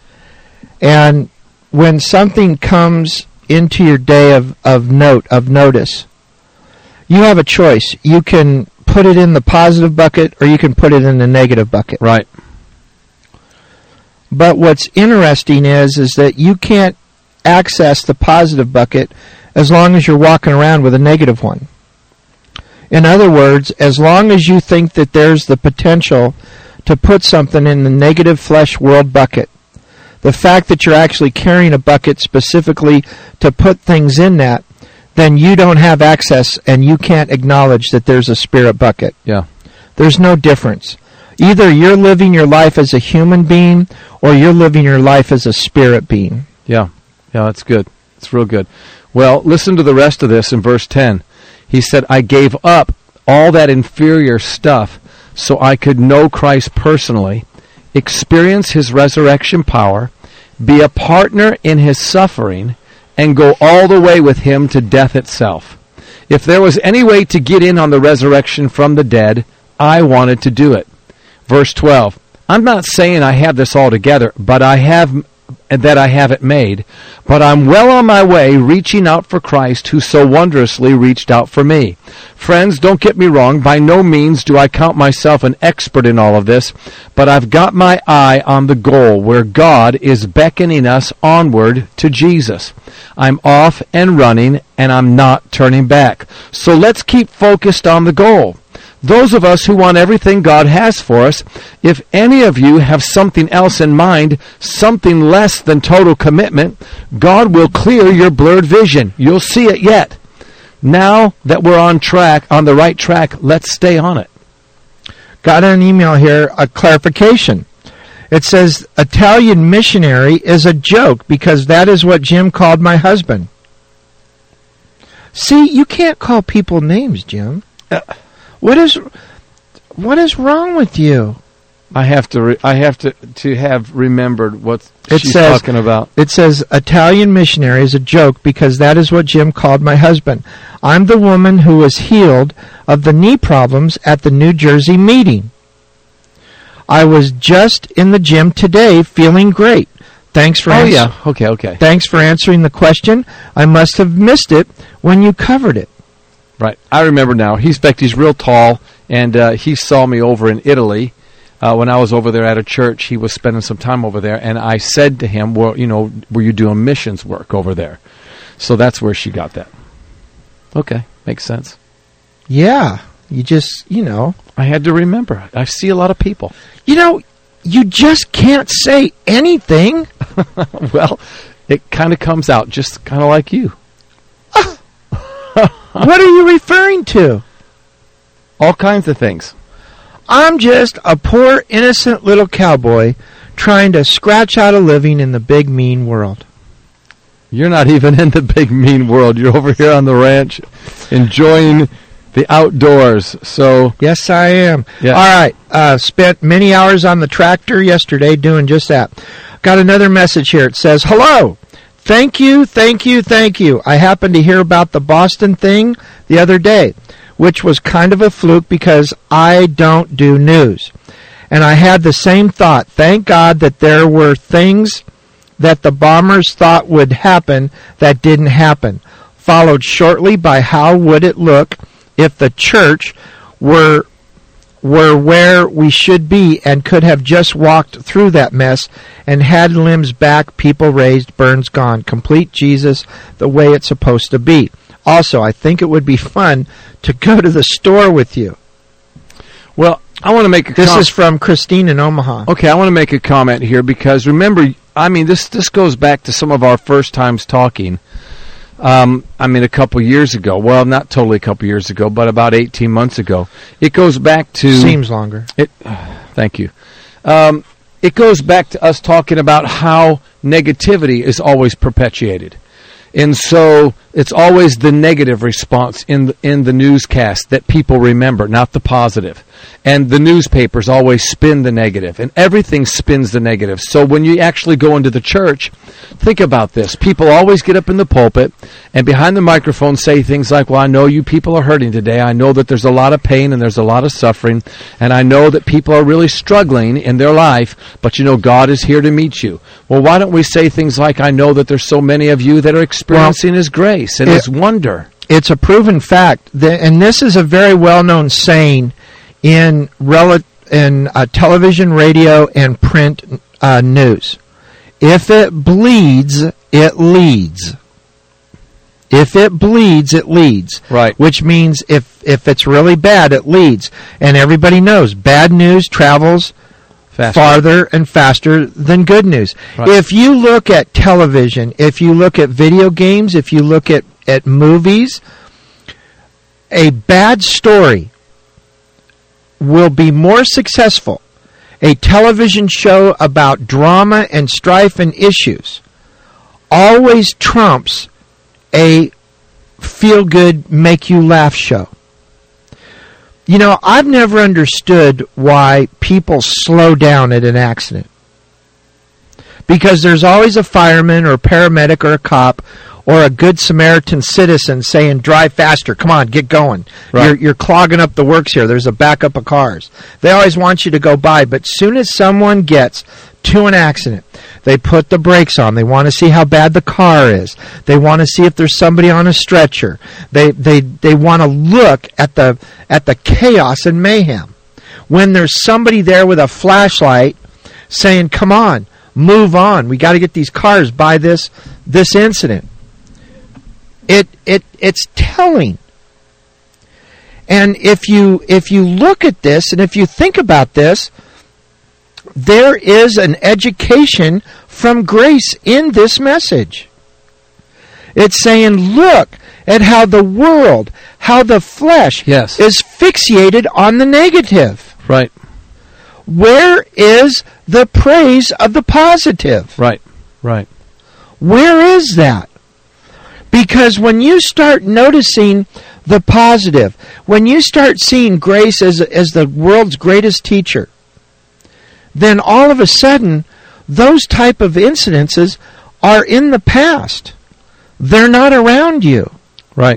And when something comes into your day of, of note, of notice, you have a choice. You can put it in the positive bucket, or you can put it in the negative bucket. Right. But what's interesting is, is that you can't access the positive bucket as long as you're walking around with a negative one. In other words, as long as you think that there's the potential to put something in the negative flesh world bucket, the fact that you're actually carrying a bucket specifically to put things in that, then you don't have access and you can't acknowledge that there's a spirit bucket. Yeah. There's no difference. Either you're living your life as a human being or you're living your life as a spirit being. Yeah. Yeah, that's good. It's real good. Well, listen to the rest of this in verse ten. He said, I gave up all that inferior stuff so I could know Christ personally, experience his resurrection power, be a partner in his suffering, and go all the way with him to death itself. If there was any way to get in on the resurrection from the dead, I wanted to do it. Verse twelve, I'm not saying I have this all together, but I have that I have it made, but I'm well on my way reaching out for Christ who so wondrously reached out for me. Friends, don't get me wrong, by no means do I count myself an expert in all of this, but I've got my eye on the goal where God is beckoning us onward to Jesus. I'm off and running, and I'm not turning back. So let's keep focused on the goal. Those of us who want everything God has for us, if any of you have something else in mind, something less than total commitment, God will clear your blurred vision. You'll see it yet. Now that we're on track, on the right track, let's stay on it. Got an email here, a clarification. It says, Italian missionary is a joke because that is what Jim called my husband. See, you can't call people names, Jim. Uh, What is what is wrong with you? I have to re- I have to, to have remembered what it she's says, talking about. It says Italian missionary is a joke because that is what Jim called my husband. I'm the woman who was healed of the knee problems at the New Jersey meeting. I was just in the gym today feeling great. Thanks for Oh ans- yeah. Okay, okay. Thanks for answering the question. I must have missed it when you covered it. Right. I remember now. He's, in fact, he's real tall, and uh, he saw me over in Italy. Uh, when I was over there at a church, he was spending some time over there, and I said to him, well, you know, were you doing missions work over there? So that's where she got that. Okay. Makes sense. Yeah. You just, you know. I had to remember. I see a lot of people. You know, you just can't say anything. Well, it kind of comes out just kind of like you. What are you referring to? All kinds of things. I'm just a poor, innocent little cowboy trying to scratch out a living in the big, mean world. You're not even in the big, mean world. You're over here on the ranch enjoying the outdoors. So yes, I am. Yeah. All right. Uh, spent many hours on the tractor yesterday doing just that. Got another message here. It says, hello. Thank you, thank you, thank you. I happened to hear about the Boston thing the other day, which was kind of a fluke because I don't do news. And I had the same thought. Thank God that there were things that the bombers thought would happen that didn't happen. Followed shortly by how would it look if the church were were where we should be and could have just walked through that mess and had limbs back, people raised, burns gone, complete Jesus the way it's supposed to be. Also, I think it would be fun to go to the store with you. Well, I want to make a This com- is from Christine in Omaha. Okay, I want to make a comment here because remember, I mean, this this goes back to some of our first times talking. Um, I mean, a couple years ago. Well, not totally a couple years ago, but about eighteen months ago. It goes back to... Seems longer. It. Thank you. Um, it goes back to us talking about how negativity is always perpetuated. And so it's always the negative response in the, in the newscast that people remember, not the positive. And the newspapers always spin the negative, and everything spins the negative. So when you actually go into the church, think about this. People always get up in the pulpit and behind the microphone say things like, well, I know you people are hurting today. I know that there's a lot of pain and there's a lot of suffering, and I know that people are really struggling in their life, but you know, God is here to meet you. Well, why don't we say things like, I know that there's so many of you that are experiencing well, His grace and it, His wonder. It's a proven fact, that, and this is a very well-known saying in rel- in uh, television, radio, and print uh, news. If it bleeds, it leads. If it bleeds, it leads. Right. Which means if, if it's really bad, it leads. And everybody knows bad news travels faster. farther and faster than good news. Right. If you look at television, if you look at video games, if you look at at movies, a bad story will be more successful. A television show about drama and strife and issues always trumps a feel-good, make-you-laugh show. You know, I've never understood why people slow down at an accident. Because there's always a fireman or a paramedic or a cop or a good Samaritan citizen saying, drive faster, come on, get going. Right. You're, you're clogging up the works here. There's a backup of cars. They always want you to go by, but soon as someone gets to an accident, they put the brakes on. They want to see how bad the car is. They want to see if there's somebody on a stretcher. They they they want to look at the at the chaos and mayhem. When there's somebody there with a flashlight saying, come on, move on. We got to get these cars by this this incident. It it it's telling. And if you if you look at this and if you think about this, there is an education from grace in this message. It's saying, look at how the world, how the flesh yes. is fixated on the negative. Right. Where is the praise of the positive? Right, right. Where is that? Because when you start noticing the positive, when you start seeing grace as, as the world's greatest teacher, then all of a sudden, those type of incidences are in the past. They're not around you. Right.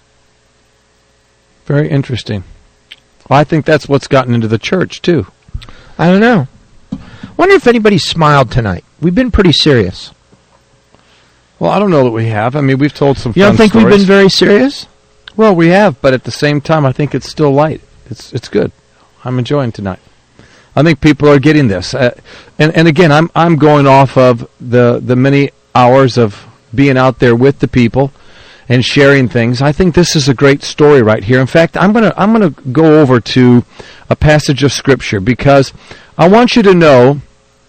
Very interesting. Well, I think that's what's gotten into the church, too. I don't know. Wonder if anybody smiled tonight. We've been pretty serious. Well, I don't know that we have. I mean, we've told some You fun don't think stories. we've been very serious? Well, we have, but at the same time, I think it's still light. It's it's good. I'm enjoying tonight. I think people are getting this, uh, and and again, I'm I'm going off of the the many hours of being out there with the people and sharing things. I think this is a great story right here. In fact, I'm gonna I'm gonna go over to a passage of scripture because I want you to know.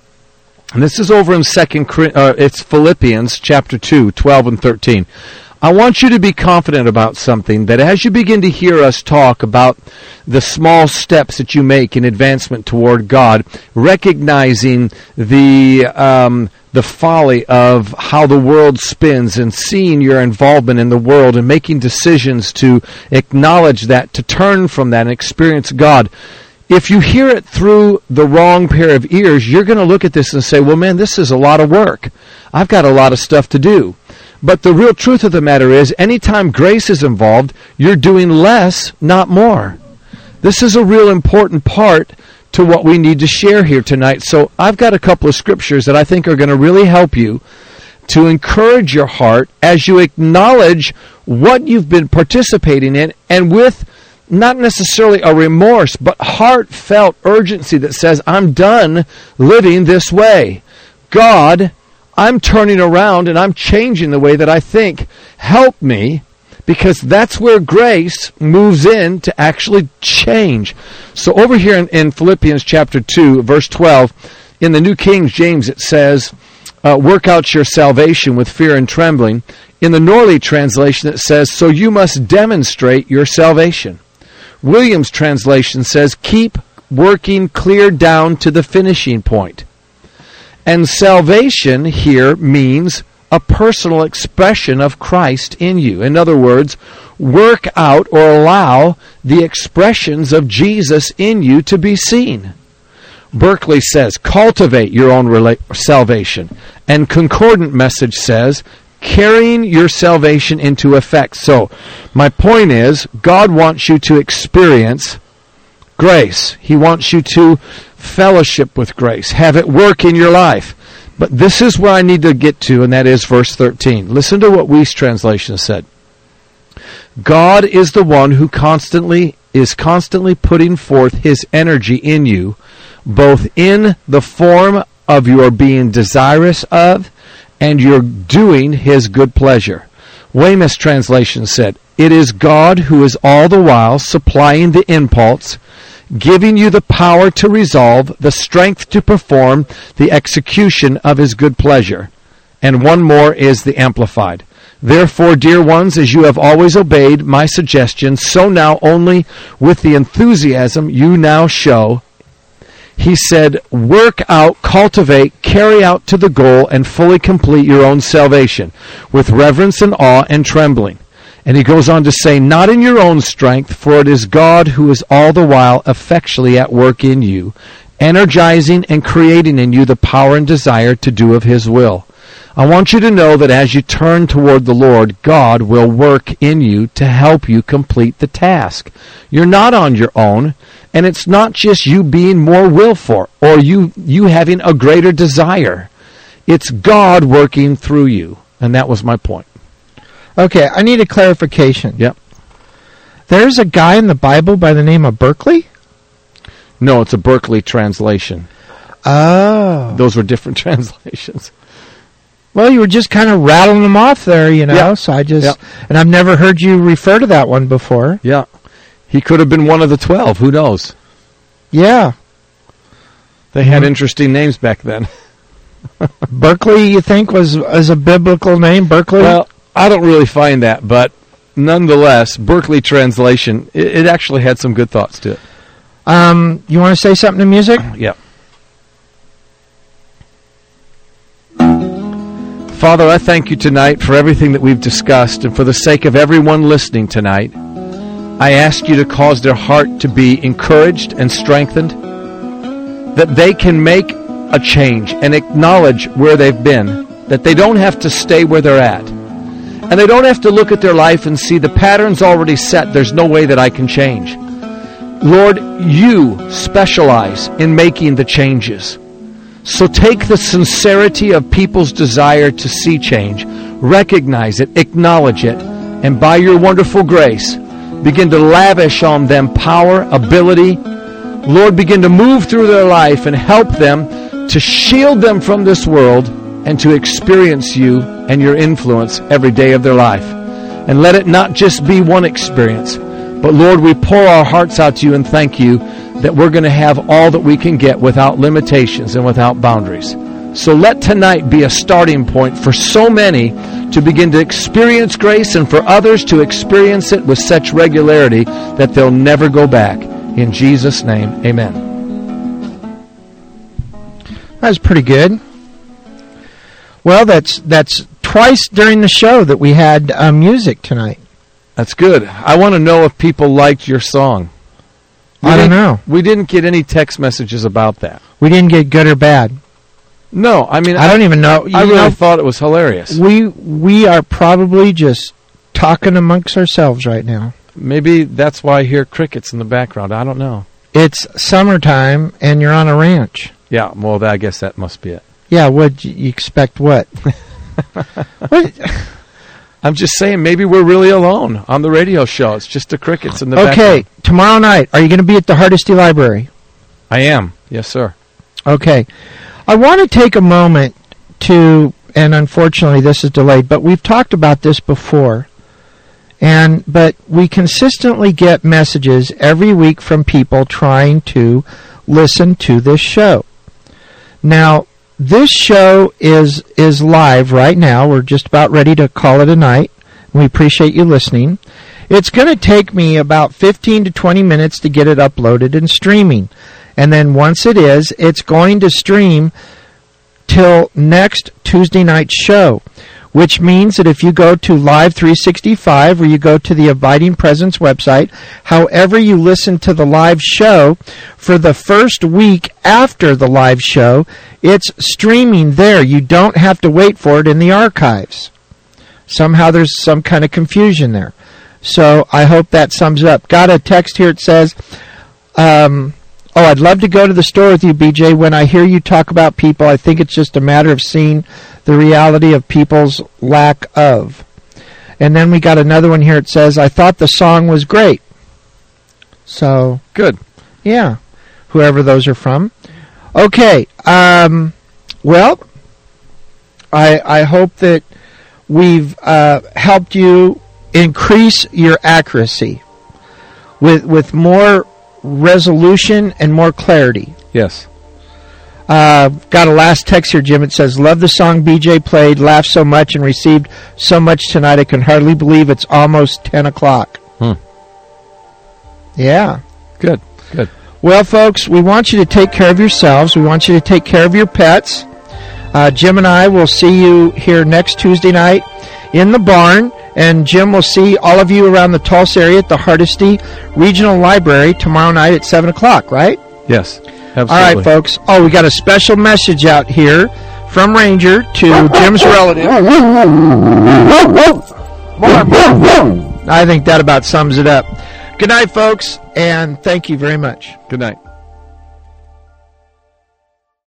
And this is over in second. Uh, it's Philippians chapter two, twelve and thirteen. I want you to be confident about something, that as you begin to hear us talk about the small steps that you make in advancement toward God, recognizing the um, the folly of how the world spins and seeing your involvement in the world and making decisions to acknowledge that, to turn from that and experience God. If you hear it through the wrong pair of ears, you're going to look at this and say, well, man, this is a lot of work. I've got a lot of stuff to do. But the real truth of the matter is, anytime grace is involved, you're doing less, not more. This is a real important part to what we need to share here tonight. So I've got a couple of scriptures that I think are going to really help you to encourage your heart as you acknowledge what you've been participating in, and with not necessarily a remorse, but heartfelt urgency that says, I'm done living this way. God, I'm turning around and I'm changing the way that I think. Help me, because that's where grace moves in to actually change. So over here in, in Philippians chapter two, verse twelve, in the New King James it says, uh, work out your salvation with fear and trembling. In the Norley translation it says, so you must demonstrate your salvation. Williams translation says, keep working clear down to the finishing point. And salvation here means a personal expression of Christ in you. In other words, work out or allow the expressions of Jesus in you to be seen. Berkeley says, cultivate your own rela- salvation. And Concordant Message says, carrying your salvation into effect. So, my point is, God wants you to experience grace. He wants you to fellowship with grace. Have it work in your life. But this is where I need to get to, and that is verse thirteen. Listen to what Weiss translation said. God is the one who constantly is constantly putting forth his energy in you, both in the form of your being desirous of and your doing his good pleasure. Weymouth's translation said, it is God who is all the while supplying the impulse, giving you the power to resolve, the strength to perform the execution of his good pleasure. And one more is the Amplified. Therefore, dear ones, as you have always obeyed my suggestions, so now only with the enthusiasm you now show. He said, work out, cultivate, carry out to the goal, and fully complete your own salvation with reverence and awe and trembling. And he goes on to say, not in your own strength, for it is God who is all the while effectually at work in you, energizing and creating in you the power and desire to do of his will. I want you to know that as you turn toward the Lord, God will work in you to help you complete the task. You're not on your own, and it's not just you being more willful or you, you having a greater desire. It's God working through you, and that was my point. Okay, I need a clarification. Yep. There's a guy in the Bible by the name of Berkeley? No, it's a Berkeley translation. Oh. Those were different translations. Well, you were just kind of rattling them off there, you know, Yep. so I just, Yep. and I've never heard you refer to that one before. Yeah. He could have been one of the twelve. Who knows? Yeah. They had interesting names back then. Berkeley, you think, was, was a biblical name, Berkeley? Well, I don't really find that, but nonetheless, Berkeley translation, it, it actually had some good thoughts to it. Um, you want to say something to music? Yeah. Father, I thank you tonight for everything that we've discussed, and for the sake of everyone listening tonight, I ask you to cause their heart to be encouraged and strengthened, that they can make a change and acknowledge where they've been, that they don't have to stay where they're at, and they don't have to look at their life and see the pattern's already set, there's no way that I can change. Lord, you specialize in making the changes. So take the sincerity of people's desire to see change, recognize it, acknowledge it, and by your wonderful grace, begin to lavish on them power, ability. Lord, begin to move through their life and help them to shield them from this world and to experience you and your influence every day of their life. And let it not just be one experience, but Lord, we pour our hearts out to you and thank you that we're going to have all that we can get without limitations and without boundaries. So let tonight be a starting point for so many to begin to experience grace and for others to experience it with such regularity that they'll never go back. In Jesus' name, amen. That was pretty good. Well, that's that's twice during the show that we had uh, music tonight. That's good. I want to know if people liked your song. We I don't didn't- know. We didn't get any text messages about that. We didn't get good or bad. No, I mean, I don't even know. I You really know, thought it was hilarious. we we are probably just talking amongst ourselves right now. Maybe that's why I hear crickets in the background. I don't know. It's summertime and you're on a ranch. Yeah, well, I guess that must be it. Yeah, what you expect? What? What? I'm just saying, maybe we're really alone on the radio show. It's just the crickets in the Okay, background. tomorrow night, are you going to be at the Hardesty Library? I am. Yes, sir. Okay. I want to take a moment to, and unfortunately this is delayed, but we've talked about this before, and but we consistently get messages every week from people trying to listen to this show. Now, this show is is live right now. We're just about ready to call it a night. We appreciate you listening. It's going to take me about fifteen to twenty minutes to get it uploaded and streaming. And then once it is, it's going to stream till next Tuesday night's show, which means that if you go to Live three sixty-five or you go to the Abiding Presence website, however you listen to the live show, for the first week after the live show, it's streaming there. You don't have to wait for it in the archives. Somehow there's some kind of confusion there. So I hope that sums it up. Got a text here. It says, um, oh, I'd love to go to the store with you, B J. When I hear you talk about people, I think it's just a matter of seeing the reality of people's lack of. And then we got another one here. It says, I thought the song was great. So, Good. yeah, whoever those are from. Okay, um, well, I I hope that we've uh, helped you increase your accuracy with with more resolution and more clarity. Yes. Uh, got a last text here, Jim. It says, love the song B J played, laughed so much and received so much tonight. I can hardly believe it's almost ten o'clock. Hmm. Yeah. Good, good. Well, folks, we want you to take care of yourselves. We want you to take care of your pets. Uh, Jim and I will see you here next Tuesday night in the barn, and Jim will see all of you around the Tulsa area at the Hardesty Regional Library tomorrow night at seven o'clock, right? Yes, absolutely. All right, folks. Oh, we got a special message out here from Ranger to Jim's relative. I think that about sums it up. Good night, folks, and thank you very much. Good night.